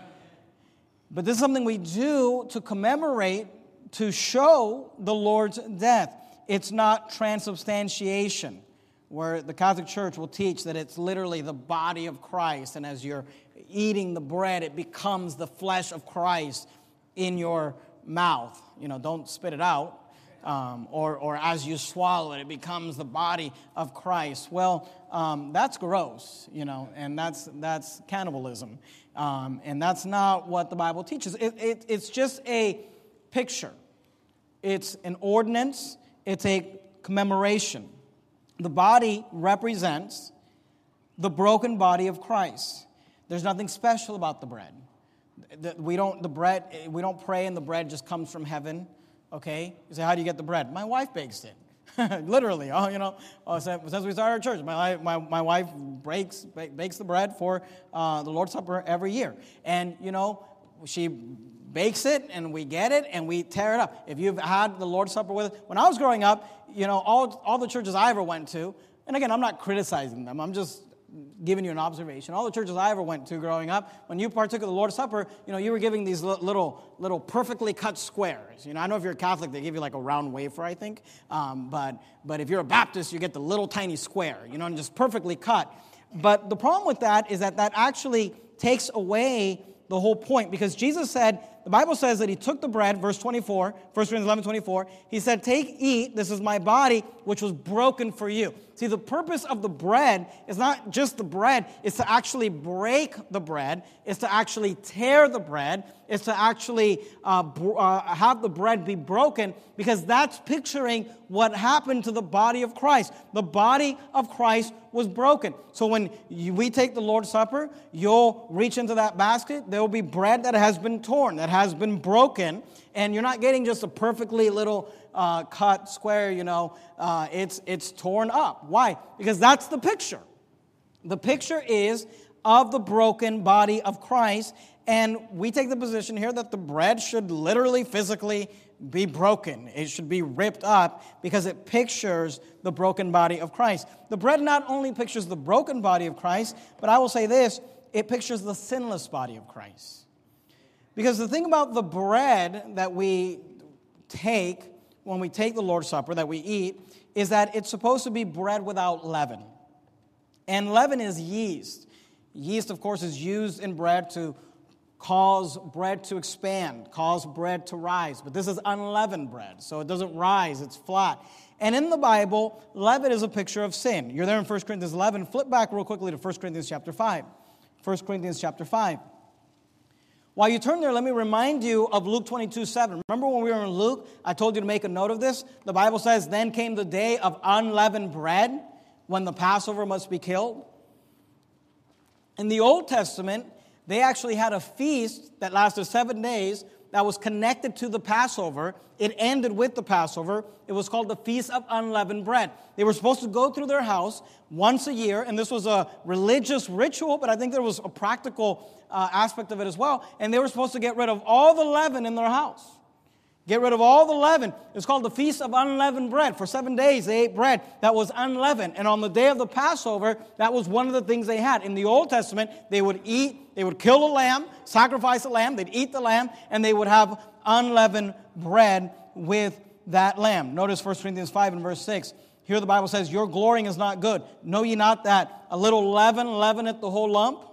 But this is something we do to commemorate, to show the Lord's death. It's not transubstantiation, where the Catholic Church will teach that it's literally the body of Christ, and as you're eating the bread, it becomes the flesh of Christ in your mouth. Don't spit it out. Or as you swallow it, it becomes the body of Christ. Well, that's gross, and that's cannibalism. And that's not what the Bible teaches. It's just a picture. It's an ordinance. It's a commemoration. The body represents the broken body of Christ. There's nothing special about the bread. We don't pray and the bread just comes from heaven. Okay? You say, how do you get the bread? My wife bakes it. Literally. Since we started our church, my wife bakes the bread for the Lord's Supper every year. And, she bakes it, and we get it, and we tear it up. If you've had the Lord's Supper with it, when I was growing up, all the churches I ever went to, and again, I'm not criticizing them, I'm just giving you an observation. All the churches I ever went to growing up, when you partook of the Lord's Supper, you were giving these little perfectly cut squares. I know if you're a Catholic, they give you like a round wafer, I think. But if you're a Baptist, you get the little tiny square, and just perfectly cut. But the problem with that is that actually takes away the whole point, because Jesus said, the Bible says that he took the bread, verse 24, 1 Corinthians 11, 24, he said, "Take, eat, this is my body, which was broken for you." See, the purpose of the bread is not just the bread, it's to actually break the bread, it's to actually tear the bread, it's to actually have the bread be broken, because that's picturing what happened to the body of Christ. The body of Christ was broken. So when we take the Lord's Supper, you'll reach into that basket, there will be bread that has been torn, that has been broken, and you're not getting just a perfectly little cut square, it's torn up. Why? Because that's the picture. The picture is of the broken body of Christ, and we take the position here that the bread should literally, physically be broken. It should be ripped up because it pictures the broken body of Christ. The bread not only pictures the broken body of Christ, but I will say this, it pictures the sinless body of Christ. Because the thing about the bread that we take when we take the Lord's Supper, that we eat, is that it's supposed to be bread without leaven. And leaven is yeast. Yeast, of course, is used in bread to cause bread to expand, cause bread to rise. But this is unleavened bread, so it doesn't rise, it's flat. And in the Bible, leaven is a picture of sin. You're there in 1 Corinthians 11. Flip back real quickly to 1 Corinthians chapter 5. 1 Corinthians chapter 5. While you turn there, let me remind you of Luke 22:7. Remember when we were in Luke, I told you to make a note of this? The Bible says, then came the day of unleavened bread, when the Passover must be killed. In the Old Testament, they actually had a feast that lasted 7 days that was connected to the Passover. It ended with the Passover. It was called the Feast of Unleavened Bread. They were supposed to go through their house once a year, and this was a religious ritual, but I think there was a practical aspect of it as well. And they were supposed to get rid of all the leaven in their house. Get rid of all the leaven. It's called the Feast of Unleavened Bread. For 7 days, they ate bread that was unleavened. And on the day of the Passover, that was one of the things they had. In the Old Testament, they would kill a lamb, sacrifice a lamb, they'd eat the lamb, and they would have unleavened bread with that lamb. Notice 1 Corinthians 5 and verse 6. Here the Bible says, your glorying is not good. Know ye not that a little leaven leaveneth the whole lump?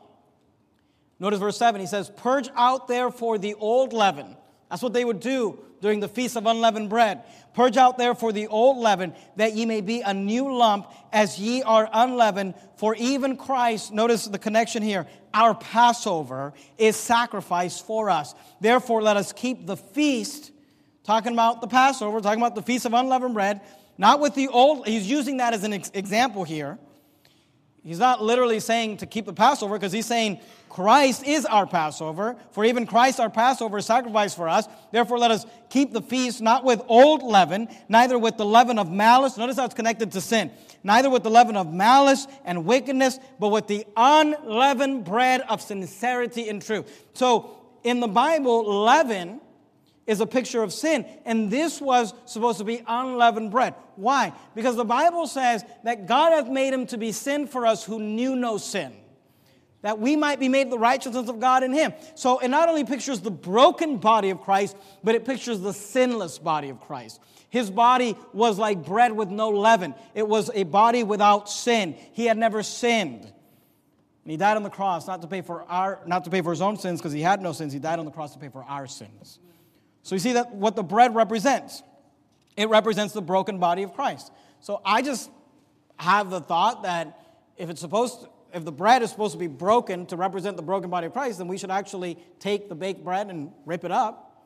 Notice verse 7. He says, purge out therefore the old leaven. That's what they would do during the Feast of Unleavened Bread. Purge out therefore the old leaven, that ye may be a new lump, as ye are unleavened. For even Christ, notice the connection here, our Passover is sacrificed for us. Therefore let us keep the feast, talking about the Passover, talking about the Feast of Unleavened Bread, not with the old, he's using that as an example here. He's not literally saying to keep the Passover, because he's saying Christ is our Passover. For even Christ, our Passover, is sacrificed for us. Therefore, let us keep the feast not with old leaven, neither with the leaven of malice. Notice how it's connected to sin. Neither with the leaven of malice and wickedness, but with the unleavened bread of sincerity and truth. So, in the Bible, leaven is a picture of sin. And this was supposed to be unleavened bread. Why? Because the Bible says that God hath made him to be sin for us who knew no sin, that we might be made the righteousness of God in him. So it not only pictures the broken body of Christ, but it pictures the sinless body of Christ. His body was like bread with no leaven. It was a body without sin. He had never sinned. And he died on the cross not to pay for his own sins, because he had no sins. He died on the cross to pay for our sins. So you see that what the bread represents. It represents the broken body of Christ. So I just have the thought that if the bread is supposed to be broken to represent the broken body of Christ, then we should actually take the baked bread and rip it up.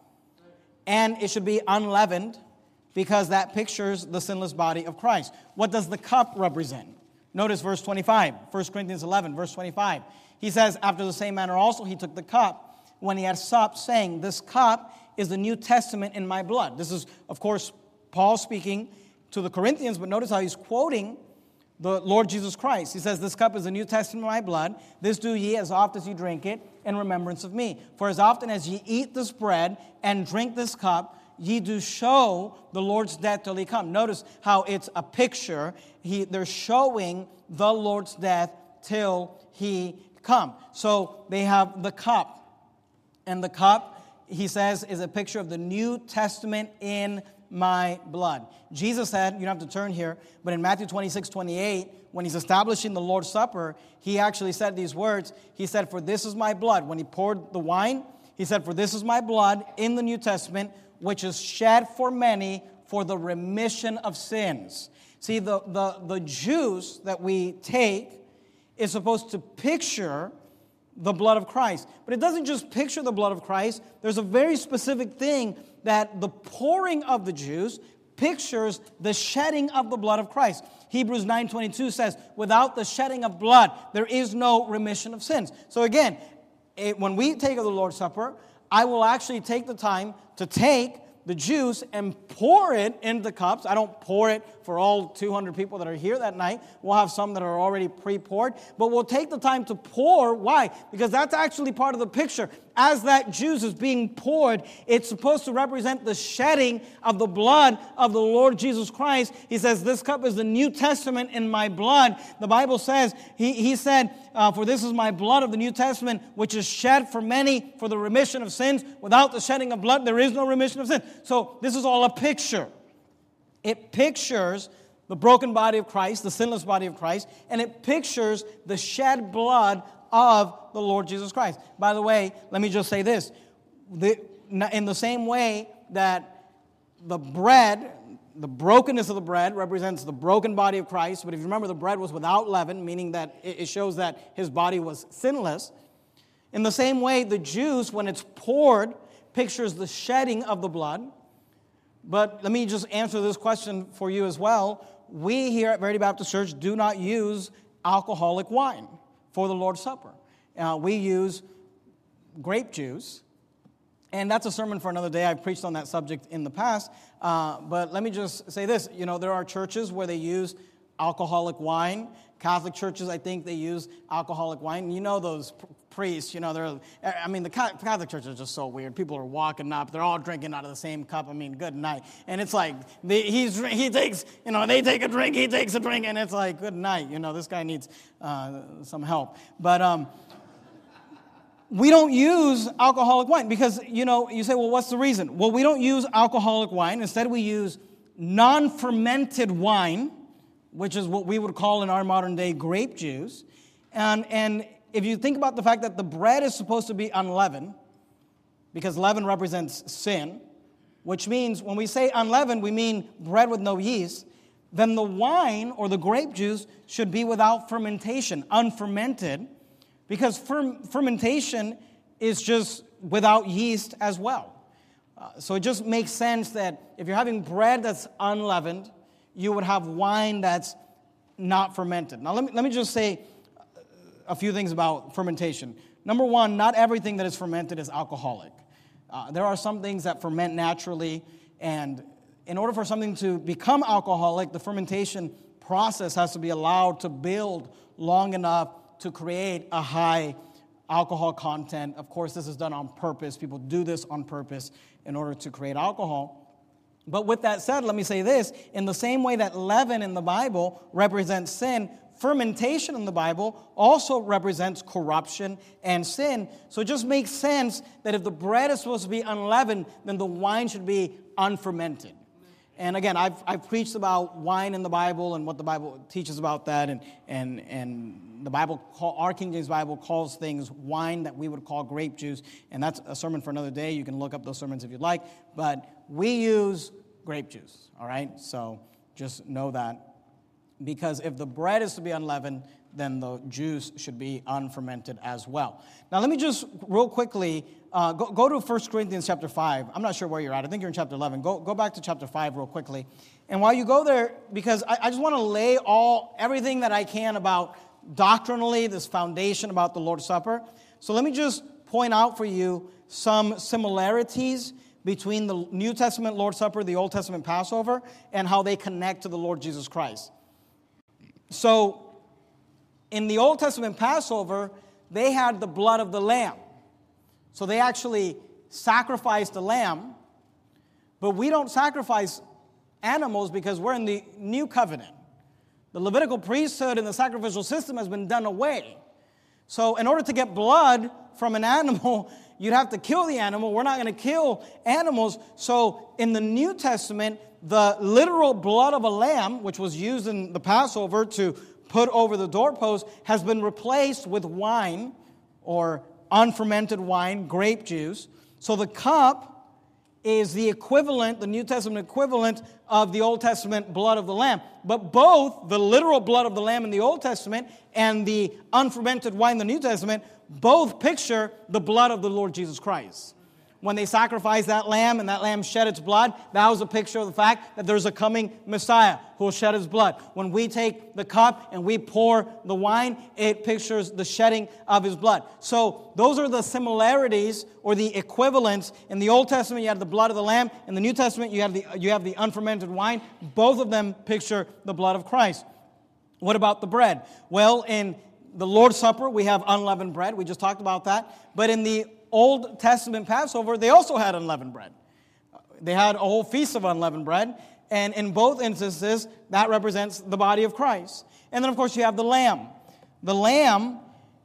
And it should be unleavened, because that pictures the sinless body of Christ. What does the cup represent? Notice verse 25, 1 Corinthians 11, verse 25. He says, after the same manner also he took the cup when he had supped, saying, this cup is the New Testament in my blood. This is, of course, Paul speaking to the Corinthians, but notice how he's quoting the Lord Jesus Christ. He says, this cup is the New Testament in my blood. This do ye as oft as ye drink it in remembrance of me. For as often as ye eat this bread and drink this cup, ye do show the Lord's death till he come. Notice how it's a picture. They're showing the Lord's death till he come. So they have the cup. And the cup, he says, is a picture of the New Testament in my blood. Jesus said, you don't have to turn here, but in Matthew 26:28, when he's establishing the Lord's Supper, he actually said these words. He said, for this is my blood. When he poured the wine, he said, for this is my blood in the New Testament, which is shed for many for the remission of sins. See, the juice that we take is supposed to picture the blood of Christ. But it doesn't just picture the blood of Christ. There's a very specific thing that the pouring of the juice pictures the shedding of the blood of Christ. Hebrews 9:22 says, without the shedding of blood, there is no remission of sins. So again, when we take of the Lord's Supper, I will actually take the time to take the juice and pour it into cups. I don't pour it for all 200 people that are here that night. We'll have some that are already pre-poured. But we'll take the time to pour. Why? Because that's actually part of the picture. As that juice is being poured, it's supposed to represent the shedding of the blood of the Lord Jesus Christ. He says, this cup is the New Testament in my blood. The Bible says, he said, for this is my blood of the New Testament, which is shed for many for the remission of sins. Without the shedding of blood, there is no remission of sins. So this is all a picture. It pictures the broken body of Christ, the sinless body of Christ, and it pictures the shed blood of the Lord Jesus Christ. By the way, let me just say this. In the same way that the bread, the brokenness of the bread represents the broken body of Christ, but if you remember, the bread was without leaven, meaning that it shows that his body was sinless. In the same way, the juice, when it's poured, pictures the shedding of the blood. But let me just answer this question for you as well. We here at Verity Baptist Church do not use alcoholic wine for the Lord's Supper. We use grape juice, and that's a sermon for another day. I've preached on that subject in the past, but let me just say this. You know, there are churches where they use alcoholic wine. Catholic churches, I think they use alcoholic wine. You know those priests, you know, the Catholic church is just so weird. People are walking up, they're all drinking out of the same cup. I mean, good night. And it's like, they take a drink, he takes a drink, and it's like, good night. You know, this guy needs some help. But we don't use alcoholic wine because, you know, you say, well, what's the reason? Well, we don't use alcoholic wine. Instead, we use non-fermented wine, which is what we would call in our modern day grape juice. And if you think about the fact that the bread is supposed to be unleavened, because leaven represents sin, which means when we say unleavened, we mean bread with no yeast, then the wine or the grape juice should be without fermentation, unfermented, because fermentation is just without yeast as well. So it just makes sense that if you're having bread that's unleavened, you would have wine that's not fermented. Now, let me just say a few things about fermentation. Number one, not everything that is fermented is alcoholic. There are some things that ferment naturally, and in order for something to become alcoholic, the fermentation process has to be allowed to build long enough to create a high alcohol content. Of course, this is done on purpose. People do this on purpose in order to create alcohol. But with that said, let me say this. In the same way that leaven in the Bible represents sin, fermentation in the Bible also represents corruption and sin. So it just makes sense that if the bread is supposed to be unleavened, then the wine should be unfermented. And again, I've preached about wine in the Bible and what the Bible teaches about that, and the Bible, our King James Bible calls things wine that we would call grape juice, and that's a sermon for another day. You can look up those sermons if you'd like, but we use grape juice, all right? So just know that, because if the bread is to be unleavened, then the juice should be unfermented as well. Now, let me just real quickly go to 1 Corinthians chapter 5. I'm not sure where you're at. I think you're in chapter 11. Go back to chapter 5 real quickly. And while you go there, because I just want to lay everything that I can about doctrinally, this foundation about the Lord's Supper. So let me just point out for you some similarities between the New Testament Lord's Supper, the Old Testament Passover, and how they connect to the Lord Jesus Christ. So in the Old Testament Passover, they had the blood of the lamb. So they actually sacrificed the lamb, but we don't sacrifice animals because we're in the new covenant. The Levitical priesthood and the sacrificial system has been done away. So in order to get blood from an animal, you'd have to kill the animal. We're not going to kill animals. So in the New Testament, the literal blood of a lamb, which was used in the Passover to put over the doorpost, has been replaced with wine or unfermented wine, grape juice. So the cup is the equivalent, the New Testament equivalent of the Old Testament blood of the Lamb. But both the literal blood of the Lamb in the Old Testament and the unfermented wine in the New Testament both picture the blood of the Lord Jesus Christ. When they sacrificed that lamb and that lamb shed its blood, that was a picture of the fact that there's a coming Messiah who will shed his blood. When we take the cup and we pour the wine, it pictures the shedding of his blood. So those are the similarities or the equivalents. In the Old Testament, you have the blood of the lamb. In the New Testament, you have the unfermented wine. Both of them picture the blood of Christ. What about the bread? Well, in the Lord's Supper, we have unleavened bread. We just talked about that. But in the Old Testament Passover, they also had unleavened bread. They had a whole feast of unleavened bread, and in both instances, that represents the body of Christ. And then, of course, you have the lamb. The lamb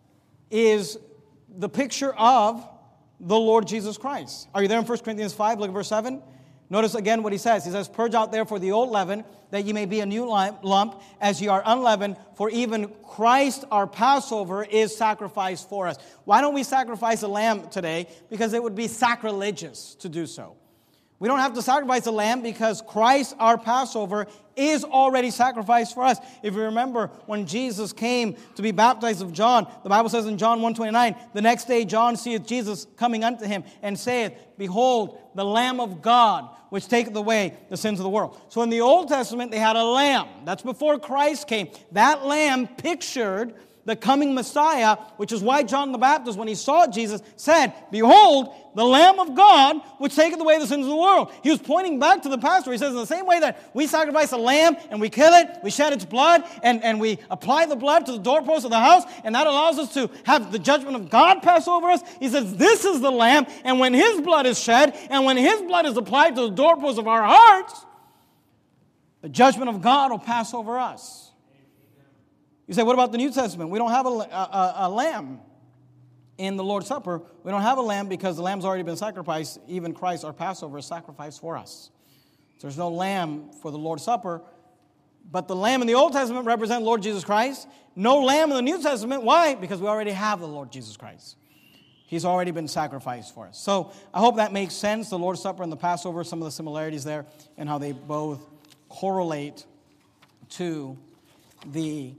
is the picture of the Lord Jesus Christ. Are you there in 1 Corinthians 5? Look at verse 7. Notice again what he says. He says, "Purge out therefore the old leaven, that ye may be a new lump, as ye are unleavened, for even Christ our Passover is sacrificed for us." Why don't we sacrifice a lamb today? Because it would be sacrilegious to do so. We don't have to sacrifice a lamb because Christ our Passover is already sacrificed for us. If you remember when Jesus came to be baptized of John, the Bible says in John 1:29, "The next day John seeth Jesus coming unto him, and saith, Behold, the Lamb of God, which taketh away the sins of the world." So in the Old Testament, they had a lamb. That's before Christ came. That lamb pictured the coming Messiah, which is why John the Baptist, when he saw Jesus, said, "Behold, the Lamb of God, which taketh away the sins of the world." He was pointing back to the Passover. He says, in the same way that we sacrifice a lamb and we kill it, we shed its blood, and we apply the blood to the doorpost of the house, and that allows us to have the judgment of God pass over us. He says, this is the lamb, and when his blood is shed, and when his blood is applied to the doorpost of our hearts, the judgment of God will pass over us. You say, what about the New Testament? We don't have a lamb in the Lord's Supper. We don't have a lamb because the lamb's already been sacrificed. Even Christ, our Passover, is sacrificed for us. So there's no lamb for the Lord's Supper. But the lamb in the Old Testament represents Lord Jesus Christ. No lamb in the New Testament. Why? Because we already have the Lord Jesus Christ. He's already been sacrificed for us. So I hope that makes sense. The Lord's Supper and the Passover, some of the similarities there, and how they both correlate to the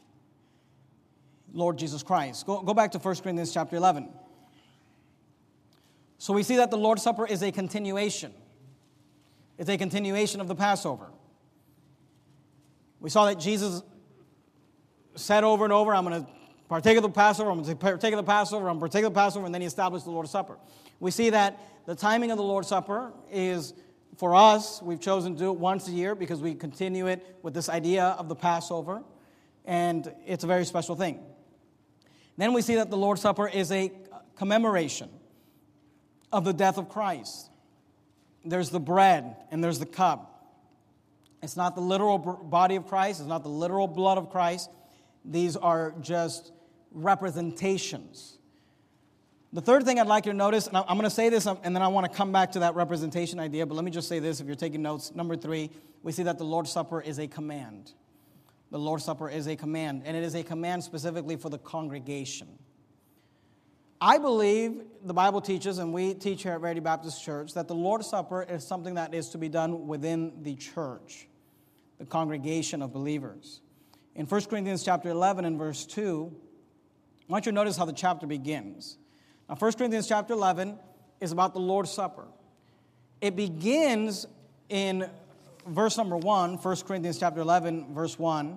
Lord Jesus Christ. Go back to 1 Corinthians chapter 11. So we see that the Lord's Supper is a continuation. It's a continuation of the Passover. We saw that Jesus said over and over, I'm going to partake of the Passover, I'm going to partake of the Passover, I'm going to partake of the Passover, and then he established the Lord's Supper. We see that the timing of the Lord's Supper is, for us, we've chosen to do it once a year because we continue it with this idea of the Passover, and it's a very special thing. Then we see that the Lord's Supper is a commemoration of the death of Christ. There's the bread and there's the cup. It's not the literal body of Christ. It's not the literal blood of Christ. These are just representations. The third thing I'd like you to notice, and I'm going to say this, and then I want to come back to that representation idea, but let me just say this if you're taking notes. Number 3, we see that the Lord's Supper is a command. The Lord's Supper is a command, and it is a command specifically for the congregation. I believe the Bible teaches, and we teach here at Verity Baptist Church, that the Lord's Supper is something that is to be done within the church, the congregation of believers. In 1 Corinthians chapter 11 and verse 2, I want you to notice how the chapter begins. Now, 1 Corinthians chapter 11 is about the Lord's Supper. It begins in verse number 1, 1 Corinthians chapter 11, verse 1,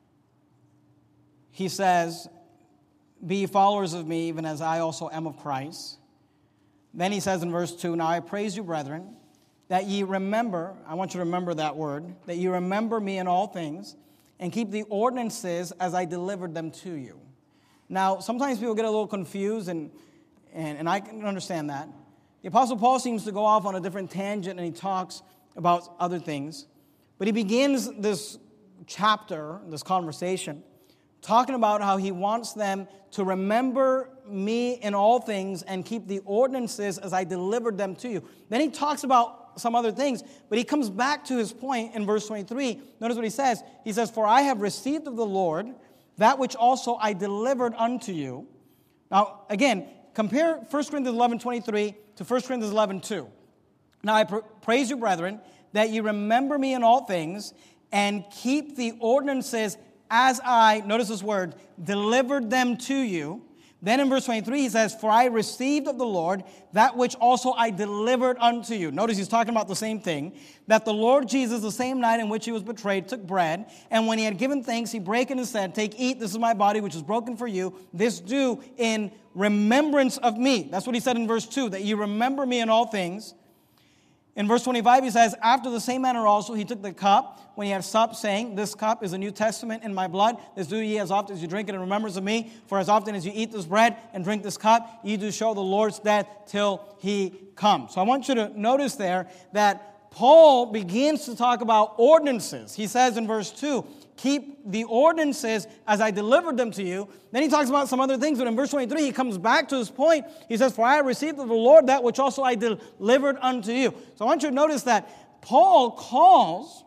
he says, "Be ye followers of me, even as I also am of Christ." Then he says in verse 2, "Now I praise you, brethren, that ye remember," I want you to remember that word, "that ye remember me in all things, and keep the ordinances as I delivered them to you." Now, sometimes people get a little confused, and I can understand that. The Apostle Paul seems to go off on a different tangent, and he talks about other things. But he begins this chapter, this conversation, talking about how he wants them to remember me in all things and keep the ordinances as I delivered them to you. Then he talks about some other things, but he comes back to his point in verse 23. Notice what he says. He says, "For I have received of the Lord that which also I delivered unto you." Now, again, compare 1 Corinthians 11:23 to 1 Corinthians 11:2. Now I praise you, brethren, that you remember me in all things and keep the ordinances as I, notice this word, delivered them to you. Then in verse 23 he says, for I received of the Lord that which also I delivered unto you. Notice he's talking about the same thing, that the Lord Jesus, the same night in which he was betrayed, took bread, and when he had given thanks, he brake it and said, take, eat, this is my body which is broken for you. This do in remembrance of me. That's what he said in verse 2, that you remember me in all things. In verse 25, he says, after the same manner also he took the cup when he had supped, saying, this cup is a New Testament in my blood. This do ye as often as you drink it in remembrance of me. For as often as you eat this bread and drink this cup, ye do show the Lord's death till he comes. So I want you to notice there that Paul begins to talk about ordinances. He says in verse 2, keep the ordinances as I delivered them to you. Then he talks about some other things, but in verse 23, he comes back to his point. He says, for I received of the Lord that which also I delivered unto you. So I want you to notice that Paul calls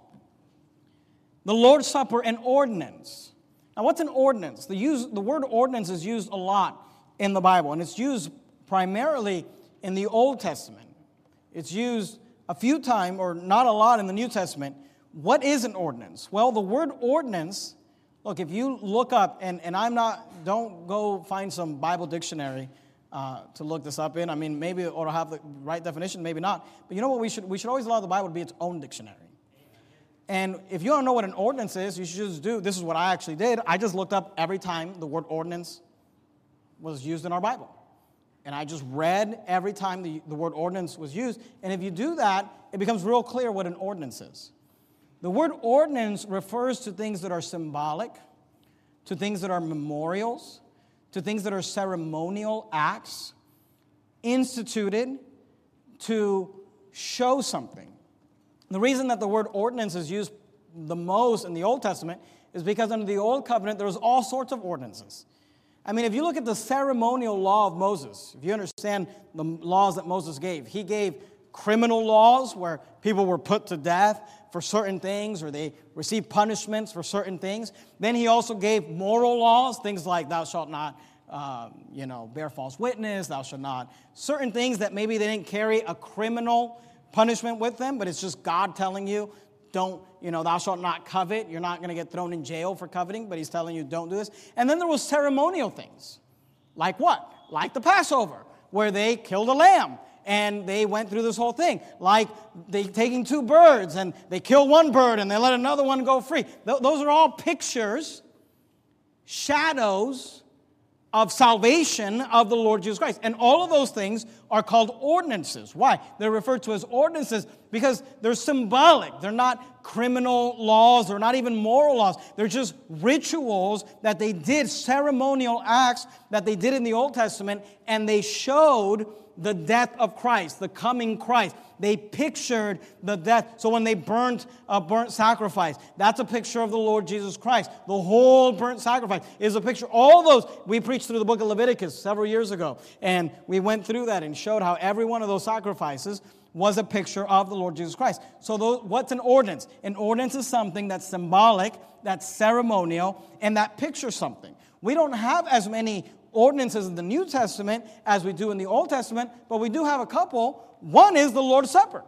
the Lord's Supper an ordinance. Now, what's an ordinance? The word ordinance is used a lot in the Bible, and it's used primarily in the Old Testament. It's used a few times, or not a lot, in the New Testament. What is an ordinance? Well, the word ordinance, look, if you look up, and don't go find some Bible dictionary to look this up in. I mean, maybe it'll have the right definition, maybe not. But you know what we should always allow the Bible to be its own dictionary. And if you don't know what an ordinance is, you should just this is what I actually did. I just looked up every time the word ordinance was used in our Bible. And I just read every time the word ordinance was used. And if you do that, it becomes real clear what an ordinance is. The word ordinance refers to things that are symbolic, to things that are memorials, to things that are ceremonial acts, instituted to show something. The reason that the word ordinance is used the most in the Old Testament is because under the Old Covenant, there was all sorts of ordinances. I mean, if you look at the ceremonial law of Moses, if you understand the laws that Moses gave, he gave criminal laws where people were put to death for certain things or they received punishments for certain things. Then he also gave moral laws, things like thou shalt not bear false witness, thou shalt not, certain things that maybe they didn't carry a criminal punishment with them, but it's just God telling you, thou shalt not covet. You're not going to get thrown in jail for coveting, but he's telling you don't do this. And then there was ceremonial things. Like what? Like the Passover, where they killed a lamb. And they went through this whole thing. Like they taking two birds, and they kill one bird, and they let another one go free. Those are all pictures, shadows of salvation of the Lord Jesus Christ. And all of those things are called ordinances. Why? They're referred to as ordinances because they're symbolic. They're not criminal laws. They're not even moral laws. They're just rituals that they did, ceremonial acts that they did in the Old Testament, and they showed the death of Christ, the coming Christ. They pictured the death. So when they burnt a burnt sacrifice, that's a picture of the Lord Jesus Christ. The whole burnt sacrifice is a picture. All those, we preached through the book of Leviticus several years ago, and we went through that and showed how every one of those sacrifices was a picture of the Lord Jesus Christ. So what's an ordinance? An ordinance is something that's symbolic, that's ceremonial, and that pictures something. We don't have as many ordinances in the New Testament as we do in the Old Testament, but we do have a couple. One is the Lord's Supper.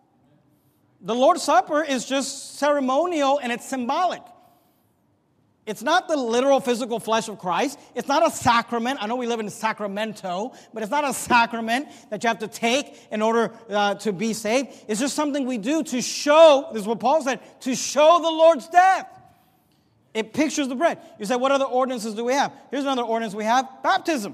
The Lord's Supper is just ceremonial and it's symbolic. It's not the literal physical flesh of Christ. It's not a sacrament. I know we live in Sacramento, but it's not a sacrament that you have to take in order to be saved. It's just something we do to show, this is what Paul said, to show the Lord's death. It pictures the bread. You say, what other ordinances do we have? Here's another ordinance we have, baptism.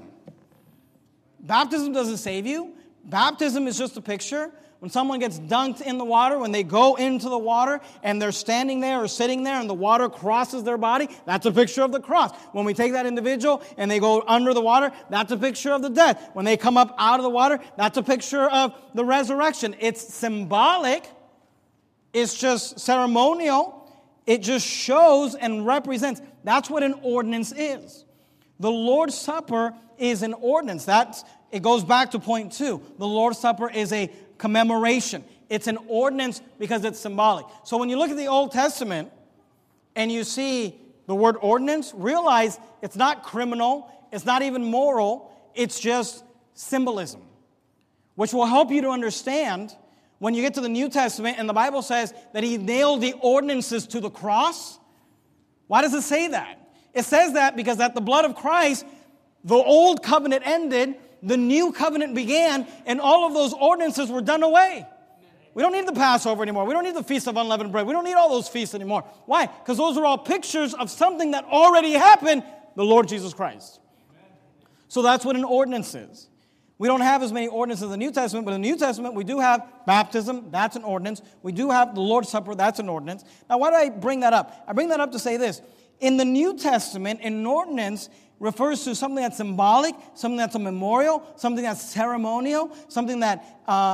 Baptism doesn't save you. Baptism is just a picture. When someone gets dunked in the water, when they go into the water and they're standing there or sitting there and the water crosses their body, that's a picture of the cross. When we take that individual and they go under the water, that's a picture of the death. When they come up out of the water, that's a picture of the resurrection. It's symbolic. It's just ceremonial. It just shows and represents. That's what an ordinance is. The Lord's Supper is an ordinance. It goes back to point 2. The Lord's Supper is a commemoration. It's an ordinance because it's symbolic. So when you look at the Old Testament and you see the word ordinance, realize it's not criminal. It's not even moral. It's just symbolism, which will help you to understand When you get to the New Testament and the Bible says that he nailed the ordinances to the cross, why does it say that? It says that because at the blood of Christ, the old covenant ended, the new covenant began, and all of those ordinances were done away. We don't need the Passover anymore. We don't need the Feast of Unleavened Bread. We don't need all those feasts anymore. Why? Because those are all pictures of something that already happened, the Lord Jesus Christ. So that's what an ordinance is. We don't have as many ordinances in the New Testament, but in the New Testament we do have baptism, that's an ordinance. We do have the Lord's Supper, that's an ordinance. Now why do I bring that up? I bring that up to say this. In the New Testament, an ordinance refers to something that's symbolic, something that's a memorial, something that's ceremonial, something that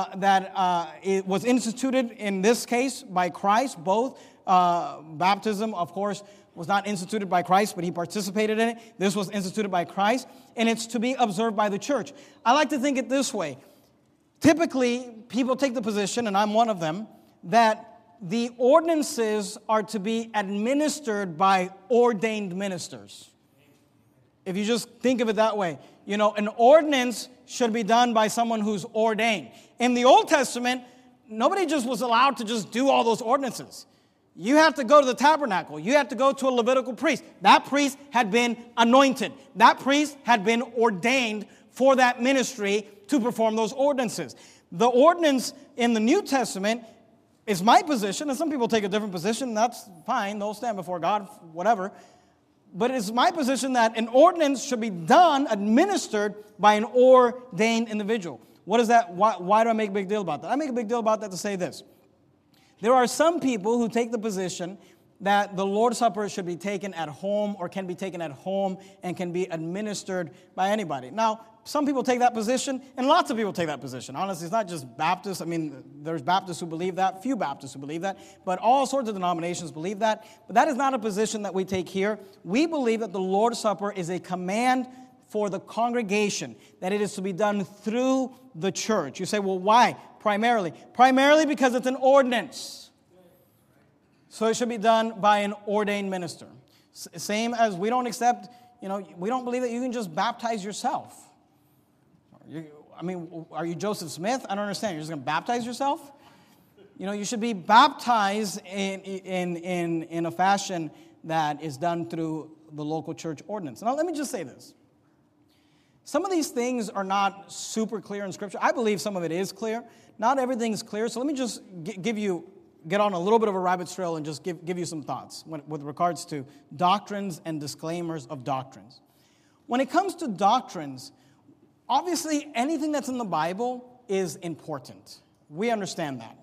it was instituted in this case by Christ. Both baptism, of course, was not instituted by Christ, but he participated in it. This was instituted by Christ, and it's to be observed by the church. I like to think it this way. Typically, people take the position, and I'm one of them, that the ordinances are to be administered by ordained ministers. If you just think of it that way, an ordinance should be done by someone who's ordained. In the Old Testament, nobody just was allowed to just do all those ordinances. You have to go to the tabernacle. You have to go to a Levitical priest. That priest had been anointed. That priest had been ordained for that ministry to perform those ordinances. The ordinance in the New Testament is my position, and some people take a different position. That's fine. They'll stand before God, whatever. But it's my position that an ordinance should be done, administered by an ordained individual. What is that? Why do I make a big deal about that? I make a big deal about that to say this. There are some people who take the position that the Lord's Supper should be taken at home or can be taken at home and can be administered by anybody. Now, some people take that position, and lots of people take that position. Honestly, it's not just Baptists. I mean, there's Baptists who believe that, few Baptists who believe that, but all sorts of denominations believe that. But that is not a position that we take here. We believe that the Lord's Supper is a command for the congregation, that it is to be done through the church. You say, well, why? Primarily because it's an ordinance. So it should be done by an ordained minister. Same as we don't accept, we don't believe that you can just baptize yourself. Are you Joseph Smith? I don't understand. You're just going to baptize yourself? You should be baptized in a fashion that is done through the local church ordinance. Now, let me just say this. Some of these things are not super clear in Scripture. I believe some of it is clear. Not everything's clear. So let me just get on a little bit of a rabbit trail and just give you some thoughts with regards to doctrines and disclaimers of doctrines. When it comes to doctrines, obviously anything that's in the Bible is important. We understand that.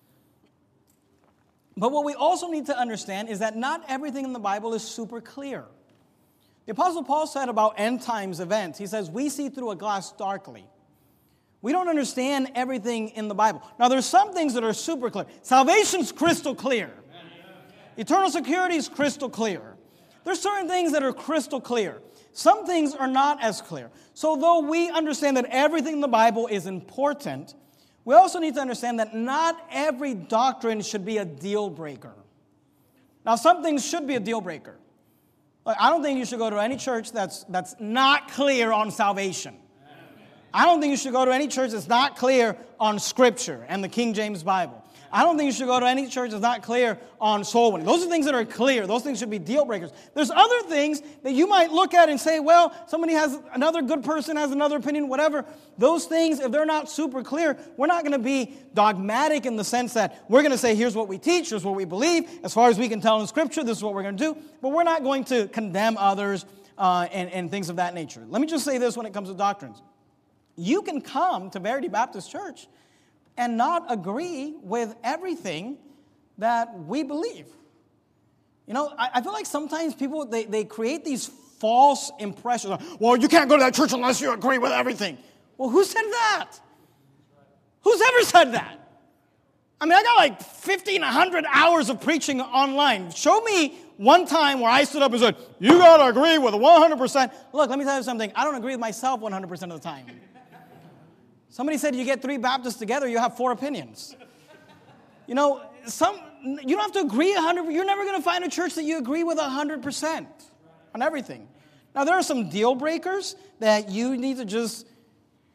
But what we also need to understand is that not everything in the Bible is super clear. The Apostle Paul said about end times events, he says, we see through a glass darkly. We don't understand everything in the Bible. Now, there's some things that are super clear. Salvation's crystal clear. Eternal security is crystal clear. There's certain things that are crystal clear. Some things are not as clear. So though we understand that everything in the Bible is important, we also need to understand that not every doctrine should be a deal breaker. Now, some things should be a deal breaker. I don't think you should go to any church that's not clear on salvation. I don't think you should go to any church that's not clear on Scripture and the King James Bible. I don't think you should go to any church that's not clear on soul winning. Those are things that are clear. Those things should be deal breakers. There's other things that you might look at and say, well, another good person has another opinion, whatever. Those things, if they're not super clear, we're not going to be dogmatic in the sense that we're going to say, here's what we teach, here's what we believe. As far as we can tell in Scripture, this is what we're going to do. But we're not going to condemn others and things of that nature. Let me just say this when it comes to doctrines. You can come to Verity Baptist Church and not agree with everything that we believe. I feel like sometimes people, they create these false impressions. Well, you can't go to that church unless you agree with everything. Well, who said that? Who's ever said that? I got like 1,500 hours of preaching online. Show me one time where I stood up and said, you got to agree with 100%. Look, let me tell you something. I don't agree with myself 100% of the time. Somebody said you get 3 Baptists together, you have 4 opinions. You don't have to agree 100%. You're never going to find a church that you agree with 100% on everything. Now, there are some deal breakers that you need to just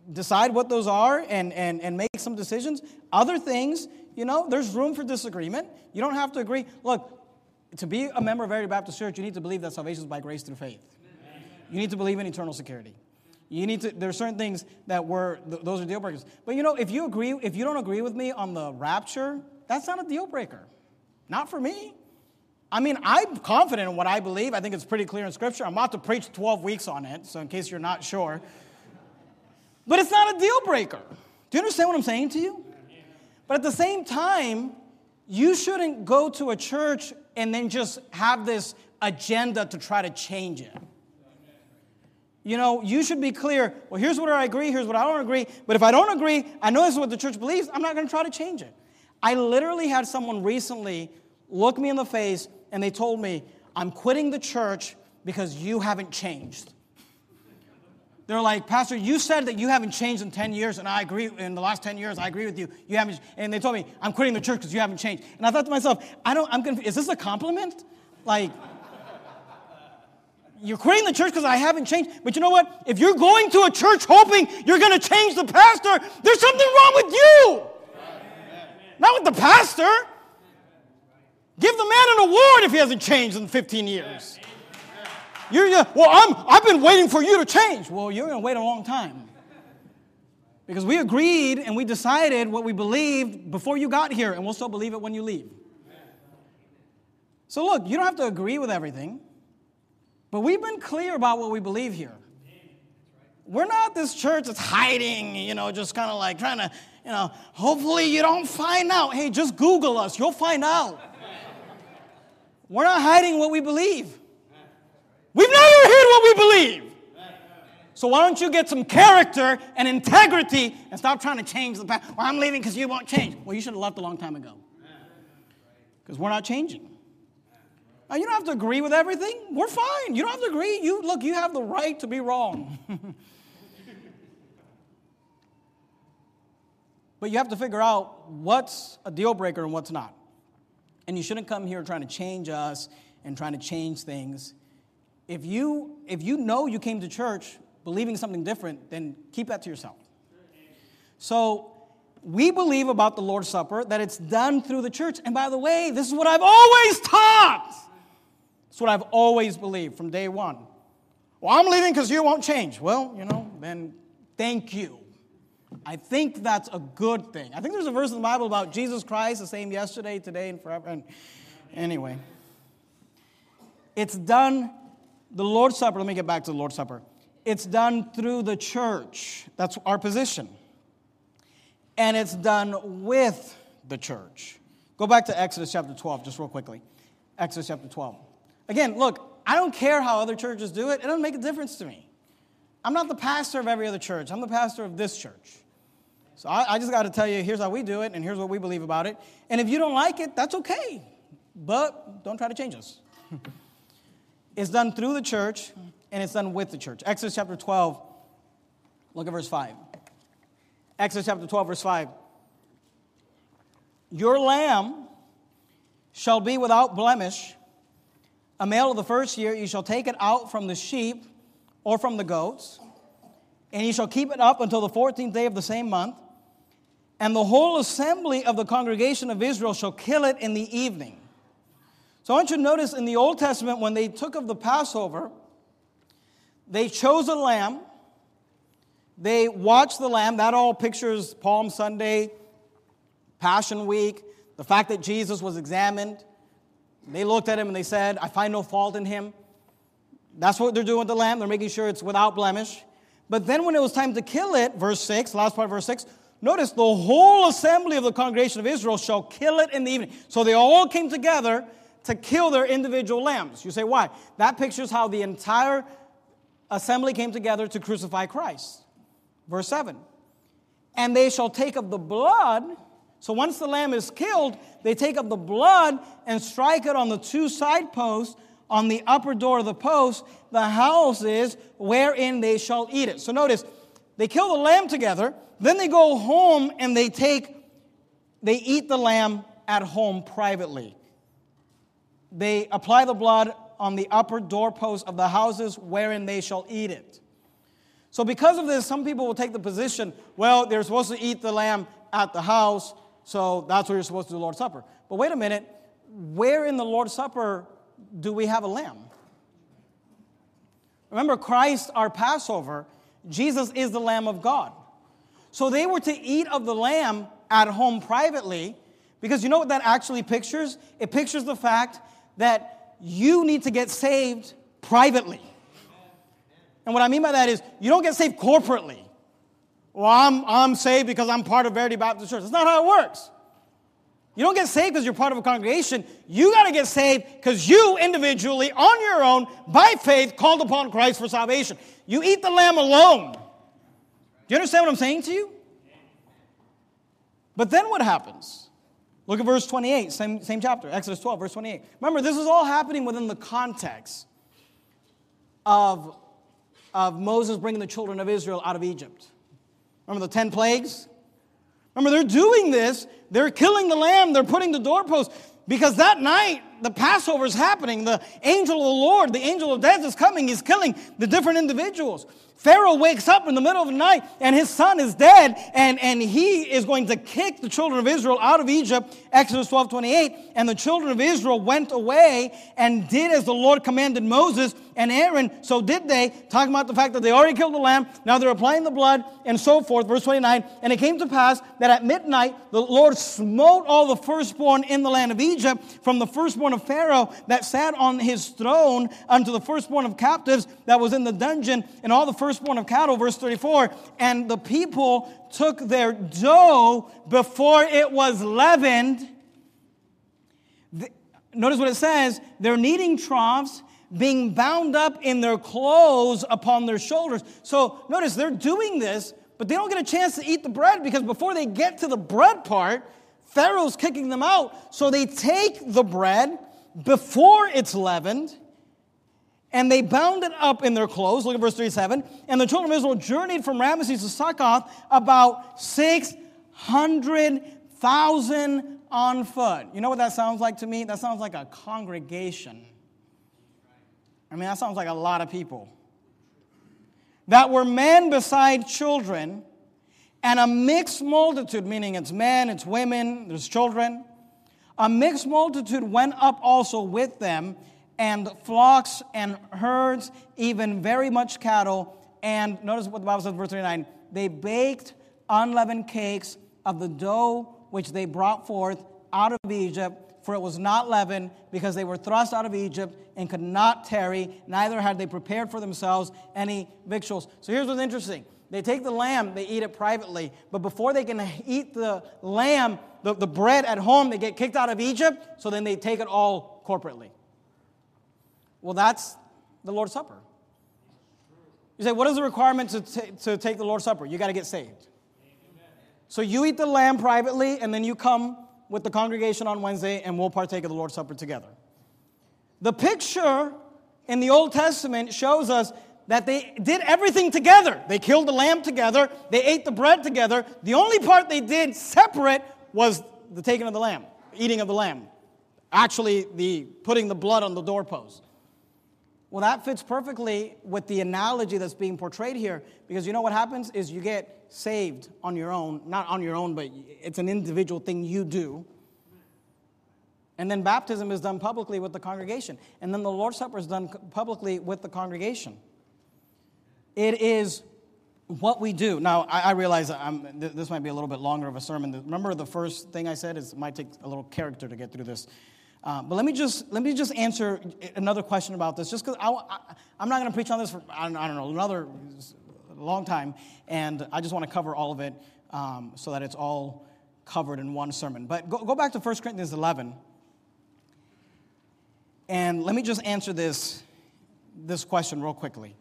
decide what those are and make some decisions. Other things, there's room for disagreement. You don't have to agree. Look, to be a member of Every Baptist Church, you need to believe that salvation is by grace through faith. You need to believe in eternal security. There are certain things that those are deal breakers. But if you don't agree with me on the rapture, that's not a deal breaker. Not for me. I mean, I'm confident in what I believe. I think it's pretty clear in Scripture. I'm about to preach 12 weeks on it, so in case you're not sure. But it's not a deal breaker. Do you understand what I'm saying to you? But at the same time, you shouldn't go to a church and then just have this agenda to try to change it. You should be clear, well, here's what I agree, here's what I don't agree. But if I don't agree, I know this is what the church believes, I'm not going to try to change it. I literally had someone recently look me in the face and they told me, I'm quitting the church because you haven't changed. They're like, Pastor, you said that you haven't changed in 10 years, and I agree. In the last 10 years, I agree with you. You haven't. And they told me, I'm quitting the church because you haven't changed. And I thought to myself, I'm confused. Is this a compliment? Like, you're quitting the church because I haven't changed. But you know what? If you're going to a church hoping you're going to change the pastor, there's something wrong with you. Not with the pastor. Give the man an award if he hasn't changed in 15 years. I've been waiting for you to change. Well, you're going to wait a long time. Because we agreed and we decided what we believed before you got here, and we'll still believe it when you leave. So look, you don't have to agree with everything, but we've been clear about what we believe here. We're not this church that's hiding, just kind of like trying to, hopefully you don't find out. Hey, just Google us. You'll find out. We're not hiding what we believe. We've never hid what we believe. So why don't you get some character and integrity and stop trying to change the past? Well, I'm leaving because you won't change. Well, you should have left a long time ago. Because we're not changing. Now, you don't have to agree with everything. We're fine. You don't have to agree. You have the right to be wrong. But you have to figure out what's a deal breaker and what's not. And you shouldn't come here trying to change us and trying to change things. If you know you came to church believing something different, then keep that to yourself. So we believe about the Lord's Supper that it's done through the church. And by the way, this is what I've always taught. It's what I've always believed from day one. Well, I'm leaving because you won't change. Well, then thank you. I think that's a good thing. I think there's a verse in the Bible about Jesus Christ, the same yesterday, today, and forever. And anyway, it's done. The Lord's Supper, let me get back to the Lord's Supper. It's done through the church. That's our position. And it's done with the church. Go back to Exodus chapter 12, just real quickly. Exodus chapter 12. Again, look, I don't care how other churches do it. It doesn't make a difference to me. I'm not the pastor of every other church. I'm the pastor of this church. So I just got to tell you, here's how we do it, and here's what we believe about it. And if you don't like it, that's okay. But don't try to change us. It's done through the church, and it's done with the church. Exodus chapter 12, look at verse 5. Exodus chapter 12, verse 5. Your lamb shall be without blemish. A male of the first year, you shall take it out from the sheep or from the goats, and you shall keep it up until the 14th day of the same month. And the whole assembly of the congregation of Israel shall kill it in the evening. So I want you to notice in the Old Testament, when they took of the Passover, they chose a lamb. They watched the lamb. That all pictures Palm Sunday, Passion Week, the fact that Jesus was examined. They looked at him and they said, I find no fault in him. That's what they're doing with the lamb. They're making sure it's without blemish. But then when it was time to kill it, verse 6, last part of verse 6, notice the whole assembly of the congregation of Israel shall kill it in the evening. So they all came together to kill their individual lambs. You say, why? That pictures how the entire assembly came together to crucify Christ. Verse 7. And they shall take of the blood. So once the lamb is killed, they take of the blood and strike it on the two side posts on the upper door of the post, the houses wherein they shall eat it. So notice, they kill the lamb together, then they go home and they eat the lamb at home privately. They apply the blood on the upper doorpost of the houses wherein they shall eat it. So because of this, some people will take the position, well, they're supposed to eat the lamb at the house, so that's where you're supposed to do the Lord's Supper. But wait a minute, where in the Lord's Supper do we have a lamb? Remember, Christ, our Passover, Jesus is the Lamb of God. So they were to eat of the lamb at home privately, because you know what that actually pictures? It pictures the fact that you need to get saved privately. And what I mean by that is, you don't get saved corporately. Well, I'm saved because I'm part of Verity Baptist Church. That's not how it works. You don't get saved because you're part of a congregation. You got to get saved because you individually, on your own, by faith, called upon Christ for salvation. You eat the lamb alone. Do you understand what I'm saying to you? But then what happens? Look at verse 28, same chapter, Exodus 12, verse 28. Remember, this is all happening within the context of Moses bringing the children of Israel out of Egypt. Remember the 10 plagues? Remember, they're doing this. They're killing the lamb. They're putting the doorpost. Because that night, the Passover is happening. The angel of the Lord, the angel of death is coming. He's killing the different individuals. Pharaoh wakes up in the middle of the night, and his son is dead, and he is going to kick the children of Israel out of Egypt, Exodus 12:28. And the children of Israel went away and did as the Lord commanded Moses and Aaron. So did they, talking about the fact that they already killed the lamb. Now they're applying the blood and so forth. Verse 29, and it came to pass that at midnight the Lord smote all the firstborn in the land of Egypt, from the firstborn of Pharaoh that sat on his throne unto the firstborn of captives that was in the dungeon, and all the firstborn of cattle. Verse 34, and the people took their dough before it was leavened. Notice what it says, their kneading troughs being bound up in their clothes upon their shoulders. So notice they're doing this, but they don't get a chance to eat the bread, because before they get to the bread part, Pharaoh's kicking them out. So they take the bread before it's leavened, and they bound it up in their clothes. Look at verse 37. And the children of Israel journeyed from Ramesses to Succoth, about 600,000 on foot. You know what that sounds like to me? That sounds like a congregation. I mean, that sounds like a lot of people. That were men beside children, and a mixed multitude, meaning it's men, it's women, there's children. A mixed multitude went up also with them, and flocks and herds, even very much cattle. And notice what the Bible says in verse 39. They baked unleavened cakes of the dough which they brought forth out of Egypt, for it was not leavened, because they were thrust out of Egypt and could not tarry, neither had they prepared for themselves any victuals. So here's what's interesting. They take the lamb, they eat it privately, but before they can eat the lamb, the bread at home, they get kicked out of Egypt, so then they take it all corporately. Well, that's the Lord's Supper. You say, what is the requirement to take the Lord's Supper? You got to get saved. So you eat the lamb privately, and then you come with the congregation on Wednesday, and we'll partake of the Lord's Supper together. The picture in the Old Testament shows us that they did everything together. They killed the lamb together. They ate the bread together. The only part they did separate was the taking of the lamb, eating of the lamb. Actually, the putting the blood on the doorpost. Well, that fits perfectly with the analogy that's being portrayed here, because you know what happens is you get saved on your own, not on your own, but it's an individual thing you do. And then baptism is done publicly with the congregation. And then the Lord's Supper is done publicly with the congregation. It is what we do. Now, I realize this might be a little bit longer of a sermon. Remember the first thing I said is it might take a little character to get through this. But let me just answer another question about this, just because I'm not going to preach on this for, I don't know, another long time, and I just want to cover all of it so that it's all covered in one sermon. But go back to 1 Corinthians 11, and let me just answer this question real quickly.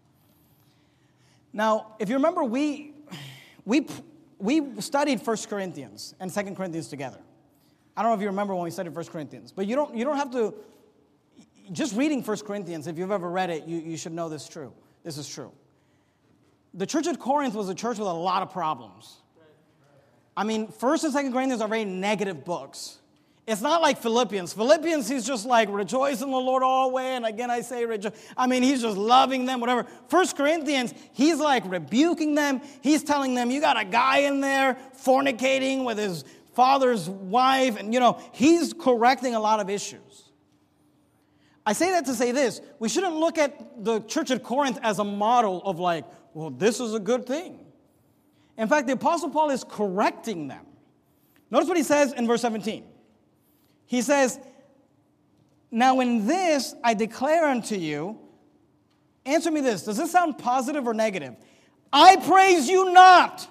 Now, if you remember, we studied 1 Corinthians and 2 Corinthians together. I don't know if you remember when we studied 1 Corinthians, but you don't have to, just reading 1 Corinthians, if you've ever read it, you should know this is true. The church at Corinth was a church with a lot of problems. I mean, 1 and 2 Corinthians are very negative books. It's not like Philippians. Philippians, he's just like, rejoice in the Lord always, and again I say rejoice. I mean, he's just loving them, whatever. 1 Corinthians, he's like rebuking them. He's telling them, you got a guy in there fornicating with his father's wife, and he's correcting a lot of issues. I say that to say this. We shouldn't look at the church at Corinth as a model of like, well, this is a good thing. In fact, the Apostle Paul is correcting them. Notice what he says in verse 17. He says, now in this I declare unto you, answer me this, does this sound positive or negative? I praise you not.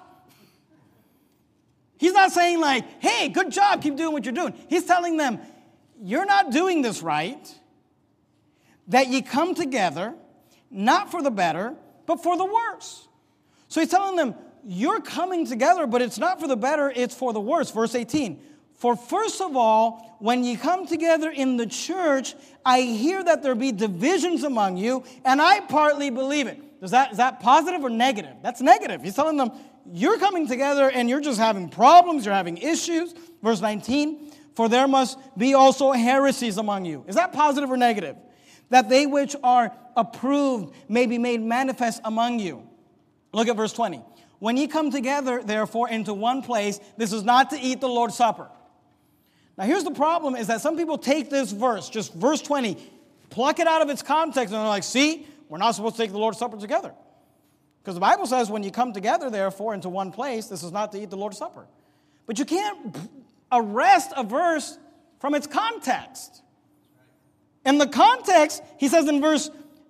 He's not saying like, hey, good job, keep doing what you're doing. He's telling them, you're not doing this right, that ye come together, not for the better, but for the worse. So he's telling them, you're coming together, but it's not for the better, it's for the worse. Verse 18. For first of all, when you come together in the church, I hear that there be divisions among you, and I partly believe it. Is that positive or negative? That's negative. He's telling them, you're coming together and you're just having problems, you're having issues. Verse 19, for there must be also heresies among you. Is that positive or negative? That they which are approved may be made manifest among you. Look at verse 20. When ye come together, therefore, into one place, this is not to eat the Lord's Supper. Now, here's the problem, is that some people take this verse, just verse 20, pluck it out of its context, and they're like, see, we're not supposed to take the Lord's Supper together. Because the Bible says when you come together, therefore, into one place, this is not to eat the Lord's Supper. But you can't arrest a verse from its context. In the context, he says in verse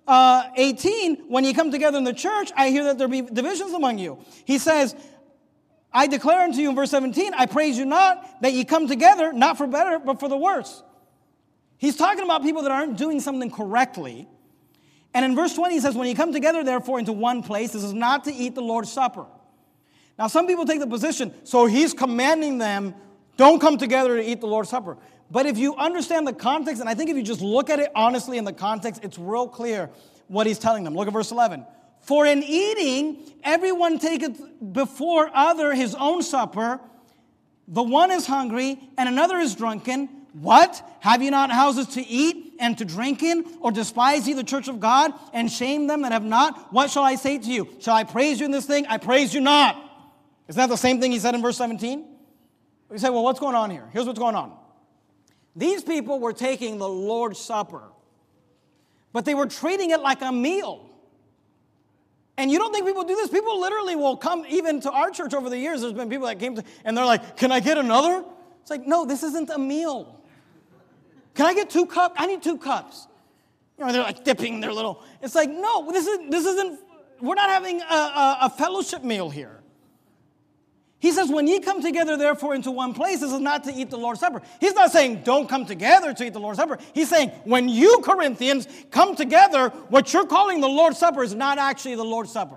18, when you come together in the church, I hear that there be divisions among you. He says, I declare unto you in verse 17, I praise you not that ye come together, not for better, but for the worse. He's talking about people that aren't doing something correctly. And in verse 20, he says, when you come together, therefore, into one place, this is not to eat the Lord's Supper. Now, some people take the position, so he's commanding them, don't come together to eat the Lord's Supper. But if you understand the context, and I think if you just look at it honestly in the context, it's real clear what he's telling them. Look at verse 11. For in eating, everyone taketh before other his own supper. The one is hungry, and another is drunken. What? Have ye not houses to eat and to drink in? Or despise ye the church of God, and shame them that have not? What shall I say to you? Shall I praise you in this thing? I praise you not. Isn't that the same thing he said in verse 17? You say, well, what's going on here? Here's what's going on. These people were taking the Lord's Supper, but they were treating it like a meal. And you don't think people do this? People literally will come even to our church over the years. There's been people that came to, and they're like, can I get another? It's like, no, this isn't a meal. Can I get 2 cups? I need 2 cups. They're like dipping their little. It's like, no, this isn't, we're not having a fellowship meal here. He says, when ye come together, therefore, into one place, this is not to eat the Lord's Supper. He's not saying, don't come together to eat the Lord's Supper. He's saying, when you, Corinthians, come together, what you're calling the Lord's Supper is not actually the Lord's Supper.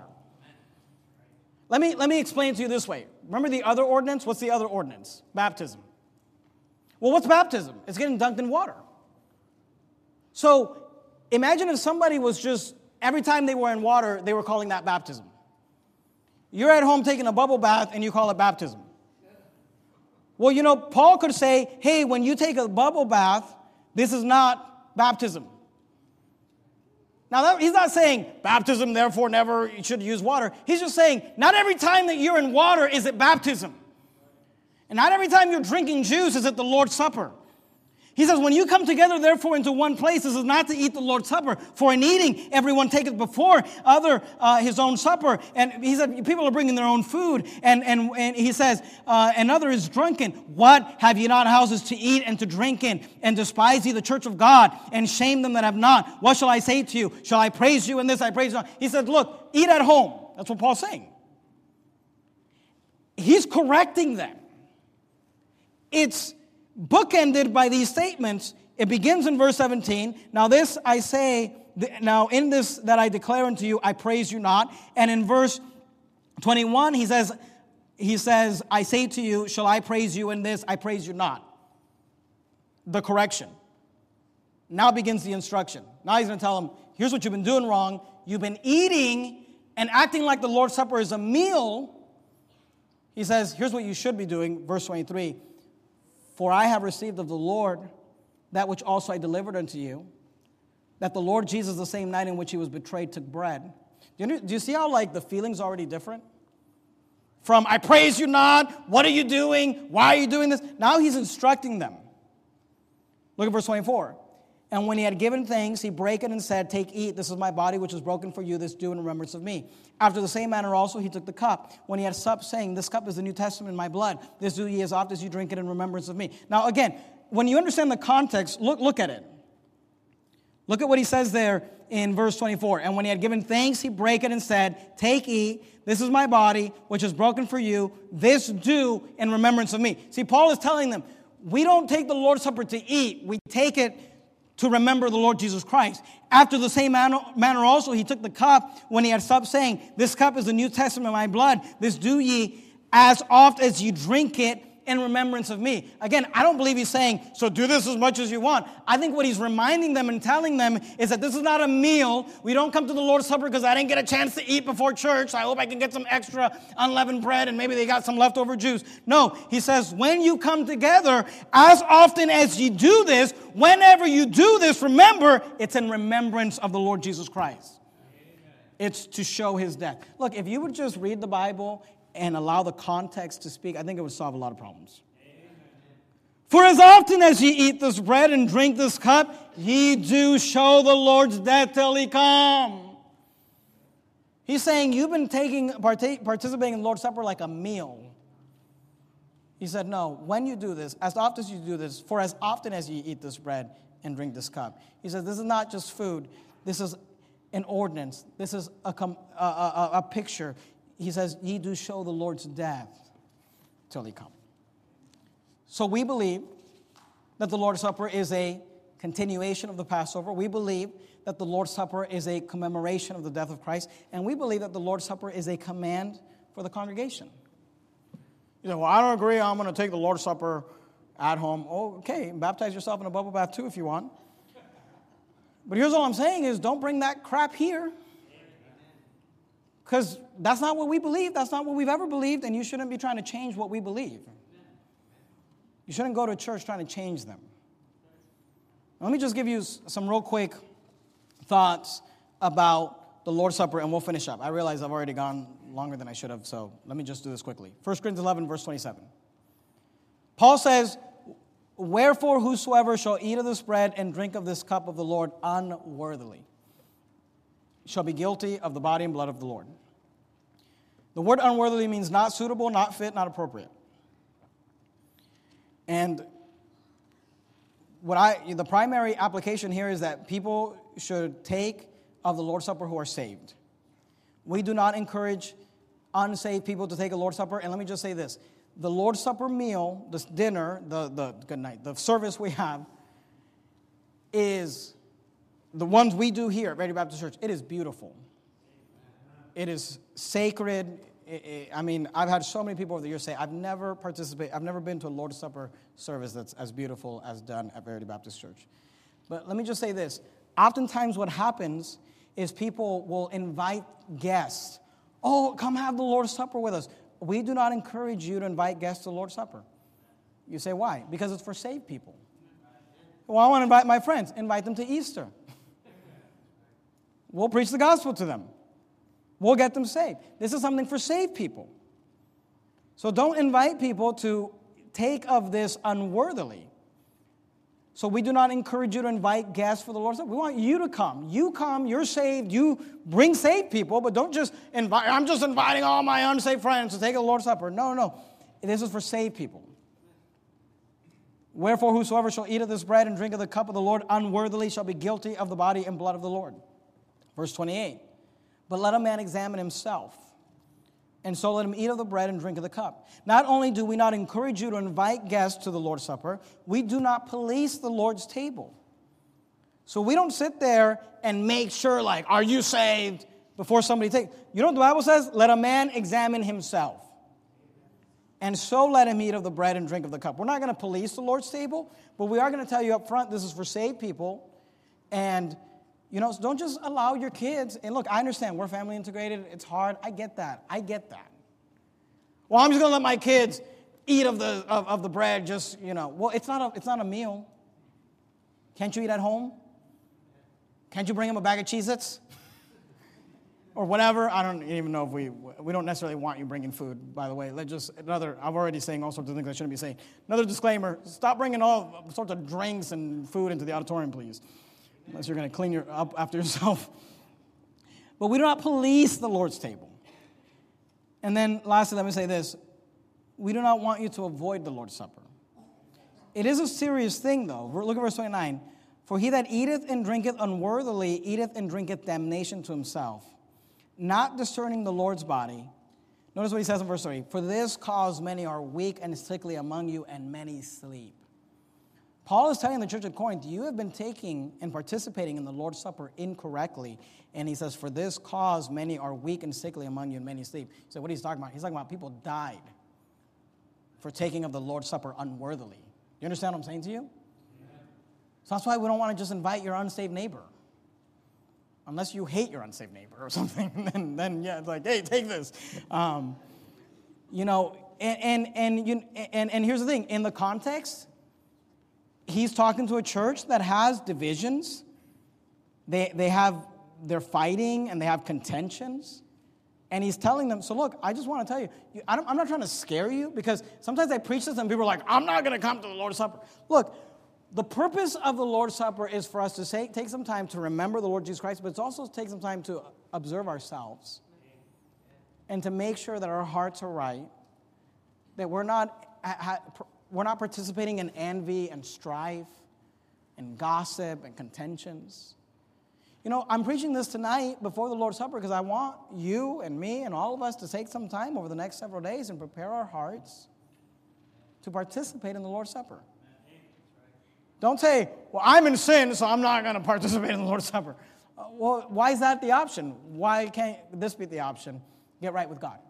Let me explain it to you this way. Remember the other ordinance? What's the other ordinance? Baptism. Well, what's baptism? It's getting dunked in water. So, imagine if somebody was just, every time they were in water, they were calling that baptism. You're at home taking a bubble bath and you call it baptism. Well, Paul could say, hey, when you take a bubble bath, this is not baptism. Now, he's not saying baptism, therefore never you should use water. He's just saying not every time that you're in water is it baptism. And not every time you're drinking juice is it the Lord's Supper. He says, when you come together, therefore, into one place, this is not to eat the Lord's Supper. For in eating, everyone taketh before other his own supper. And he said, people are bringing their own food. And he says, another is drunken. What? Have ye not houses to eat and to drink in? And despise ye the church of God, and shame them that have not? What shall I say to you? Shall I praise you in this? I praise you not. He said, look, eat at home. That's what Paul's saying. He's correcting them. It's bookended by these statements. It begins in verse 17. Now this I say, now in this that I declare unto you, I praise you not. And in verse 21, he says, I say to you, shall I praise you in this? I praise you not. The correction. Now begins the instruction. Now he's going to tell them, here's what you've been doing wrong. You've been eating and acting like the Lord's Supper is a meal. He says, here's what you should be doing. Verse 23. For I have received of the Lord that which also I delivered unto you, that the Lord Jesus, the same night in which he was betrayed, took bread. Do you see how, like, the feeling's already different? From, I praise you not, what are you doing, why are you doing this? Now he's instructing them. Look at verse 24. And when he had given thanks, he brake it and said, Take, eat, this is my body which is broken for you, this do in remembrance of me. After the same manner also he took the cup, when he had supped, saying, This cup is the New Testament in my blood. This do ye as oft as you drink it in remembrance of me. Now again, when you understand the context, look at it. Look at what he says there in verse 24. And when he had given thanks, he brake it and said, Take, eat, this is my body, which is broken for you. This do in remembrance of me. See, Paul is telling them, we don't take the Lord's Supper to eat. We take it to remember the Lord Jesus Christ. After the same manner also, he took the cup when he had supped, saying, This cup is the New Testament of my blood. This do ye as oft as you drink it in remembrance of me. Again, I don't believe he's saying, so do this as much as you want. I think what he's reminding them and telling them is that this is not a meal. We don't come to the Lord's Supper because I didn't get a chance to eat before church. I hope I can get some extra unleavened bread and maybe they got some leftover juice. No, he says, when you come together, as often as you do this, whenever you do this, remember, it's in remembrance of the Lord Jesus Christ. Amen. It's to show his death. Look, if you would just read the Bible and allow the context to speak, I think it would solve a lot of problems. Amen. For as often as ye eat this bread and drink this cup, ye do show the Lord's death till he come. He's saying you've been participating in the Lord's Supper like a meal. He said, no, when you do this, as often as you do this, for as often as ye eat this bread and drink this cup. He says, this is not just food. This is an ordinance. This is a picture. He says, ye do show the Lord's death till he come. So we believe that the Lord's Supper is a continuation of the Passover. We believe that the Lord's Supper is a commemoration of the death of Christ. And we believe that the Lord's Supper is a command for the congregation. You say, well, I don't agree. I'm going to take the Lord's Supper at home. Oh, okay, baptize yourself in a bubble bath too if you want. But here's all I'm saying is don't bring that crap here. Because that's not what we believe. That's not what we've ever believed. And you shouldn't be trying to change what we believe. You shouldn't go to church trying to change them. Let me just give you some real quick thoughts about the Lord's Supper, and we'll finish up. I realize I've already gone longer than I should have, so let me just do this quickly. 1 Corinthians 11, verse 27. Paul says, wherefore whosoever shall eat of this bread and drink of this cup of the Lord unworthily shall be guilty of the body and blood of the Lord. The word unworthily means not suitable, not fit, not appropriate. And the primary application here is that people should take of the Lord's Supper who are saved. We do not encourage unsaved people to take a Lord's Supper. And let me just say this. The Lord's Supper meal, this dinner, the service we have is the ones we do here at Ready Baptist Church. It is beautiful. It is sacred. I've had so many people over the years say, I've never been to a Lord's Supper service that's as beautiful as done at Verity Baptist Church. But let me just say this. Oftentimes what happens is people will invite guests. Oh, come have the Lord's Supper with us. We do not encourage you to invite guests to the Lord's Supper. You say, why? Because it's for saved people. Well, I want to invite my friends. Invite them to Easter. We'll preach the gospel to them. We'll get them saved. This is something for saved people. So don't invite people to take of this unworthily. So we do not encourage you to invite guests for the Lord's Supper. We want you to come. You come, you're saved, you bring saved people, but don't just invite, I'm just inviting all my unsaved friends to take the Lord's Supper. No. This is for saved people. Wherefore whosoever shall eat of this bread and drink of the cup of the Lord unworthily shall be guilty of the body and blood of the Lord. Verse 28. But let a man examine himself, and so let him eat of the bread and drink of the cup. Not only do we not encourage you to invite guests to the Lord's Supper, we do not police the Lord's table. So we don't sit there and make sure, like, are you saved before somebody takes. You know what the Bible says? Let a man examine himself, and so let him eat of the bread and drink of the cup. We're not going to police the Lord's table, but we are going to tell you up front, this is for saved people, and don't just allow your kids. And look, I understand we're family integrated. It's hard. I get that. Well, I'm just going to let my kids eat of the bread, just, well, it's not a meal. Can't you eat at home? Can't you bring him a bag of Cheez-Its? Or whatever. I don't even know if we don't necessarily want you bringing food, by the way. I'm already saying all sorts of things I shouldn't be saying. Another disclaimer, stop bringing all sorts of drinks and food into the auditorium, please. Unless you're going to clean up after yourself. But we do not police the Lord's table. And then lastly, let me say this. We do not want you to avoid the Lord's Supper. It is a serious thing, though. Look at verse 29. For he that eateth and drinketh unworthily eateth and drinketh damnation to himself, not discerning the Lord's body. Notice what he says in verse 3. For this cause many are weak and sickly among you, and many sleep. Paul is telling the church at Corinth, you have been taking and participating in the Lord's Supper incorrectly. And he says, for this cause many are weak and sickly among you, and many sleep. So what he's talking about? He's talking about people died for taking of the Lord's Supper unworthily. You understand what I'm saying to you? Yeah. So that's why we don't want to just invite your unsaved neighbor. Unless you hate your unsaved neighbor or something, then yeah, it's like, hey, take this. And here's the thing. In the context, he's talking to a church that has divisions. They're fighting and they have contentions. And he's telling them, so look, I just want to tell you, I'm not trying to scare you, because sometimes I preach this and people are like, I'm not going to come to the Lord's Supper. Look, the purpose of the Lord's Supper is for us to take some time to remember the Lord Jesus Christ, but it's also to take some time to observe ourselves and to make sure that our hearts are right, that we're not participating in envy and strife and gossip and contentions. I'm preaching this tonight before the Lord's Supper because I want you and me and all of us to take some time over the next several days and prepare our hearts to participate in the Lord's Supper. Don't say, well, I'm in sin, so I'm not going to participate in the Lord's Supper. Well, why is that the option? Why can't this be the option? Get right with God.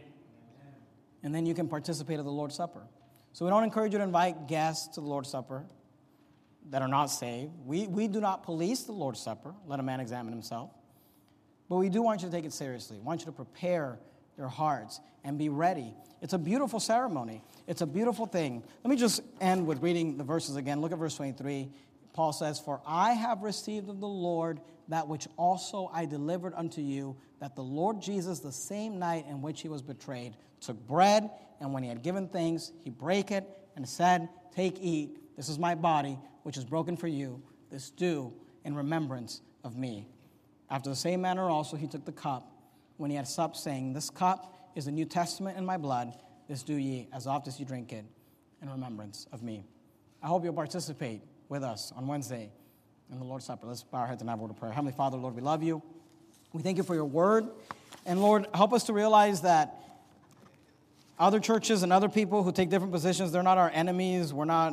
And then you can participate in the Lord's Supper. So we don't encourage you to invite guests to the Lord's Supper that are not saved. We do not police the Lord's Supper. Let a man examine himself. But we do want you to take it seriously. We want you to prepare your hearts and be ready. It's a beautiful ceremony. It's a beautiful thing. Let me just end with reading the verses again. Look at verse 23. Paul says, for I have received of the Lord that which also I delivered unto you, that the Lord Jesus, the same night in which he was betrayed, took bread, and when he had given thanks, he brake it and said, take, eat. This is my body, which is broken for you. This do in remembrance of me. After the same manner also he took the cup when he had supped, saying, this cup is the New Testament in my blood. This do ye as oft as you drink it in remembrance of me. I hope you'll participate with us on Wednesday in the Lord's Supper. Let's bow our heads and have a word of prayer. Heavenly Father, Lord, we love you. We thank you for your word. And Lord, help us to realize that other churches and other people who take different positions, they're not our enemies. We're not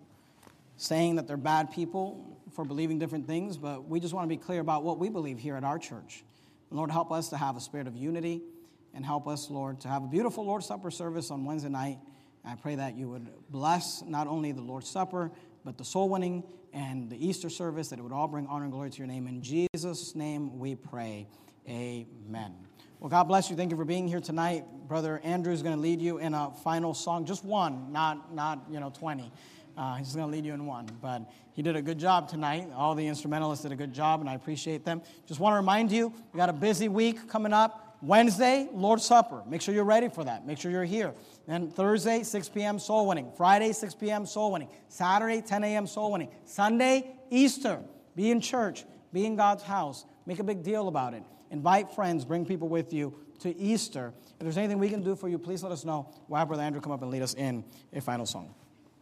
saying that they're bad people for believing different things, but we just want to be clear about what we believe here at our church. And Lord, help us to have a spirit of unity, and help us, Lord, to have a beautiful Lord's Supper service on Wednesday night. I pray that you would bless not only the Lord's Supper, but the soul winning and the Easter service, that it would all bring honor and glory to your name. In Jesus' name we pray. Amen. Well, God bless you. Thank you for being here tonight. Brother Andrew is going to lead you in a final song, just one, not 20. He's going to lead you in one, but he did a good job tonight. All the instrumentalists did a good job, and I appreciate them. Just want to remind you, we got a busy week coming up. Wednesday, Lord's Supper. Make sure you're ready for that. Make sure you're here. Then Thursday, 6 p.m., soul winning. Friday, 6 p.m., soul winning. Saturday, 10 a.m., soul winning. Sunday, Easter. Be in church. Be in God's house. Make a big deal about it. Invite friends. Bring people with you to Easter. If there's anything we can do for you, please let us know. We'll have Brother Andrew come up and lead us in a final song.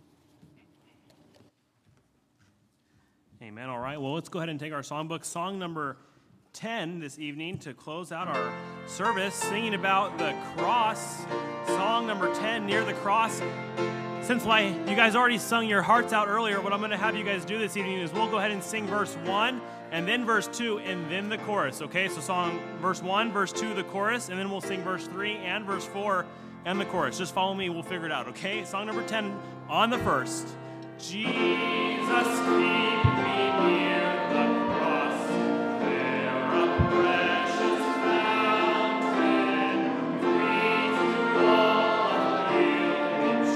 Amen. All right. Well, let's go ahead and take our songbook. Song number 10 this evening to close out our service, singing about the cross. Song number 10, Near the Cross. Since you guys already sung your hearts out earlier, what I'm going to have you guys do this evening is we'll go ahead and sing verse 1, and then verse 2, and then the chorus, okay? So song verse 1, verse 2, the chorus, and then we'll sing verse 3 and verse 4 and the chorus. Just follow me, we'll figure it out, okay? Song number 10 on the first. Jesus, keep me near the cross, there a precious fountain, free to all of you in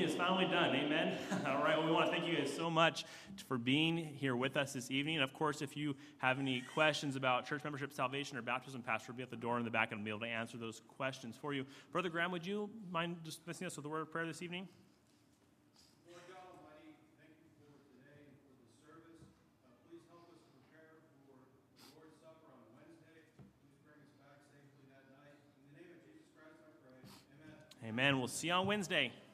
is finally done. Amen. All right. Well, we want to thank you guys so much for being here with us this evening. And of course, if you have any questions about church membership, salvation, or baptism, Pastor will be at the door in the back and be able to answer those questions for you. Brother Graham, would you mind dismissing us with a word of prayer this evening?
Lord God Almighty, thank you for today and for the service. Please help us to prepare for the Lord's Supper on Wednesday. Please bring us back safely that night. In the name of Jesus Christ, I pray. Amen.
Amen. We'll see you on Wednesday.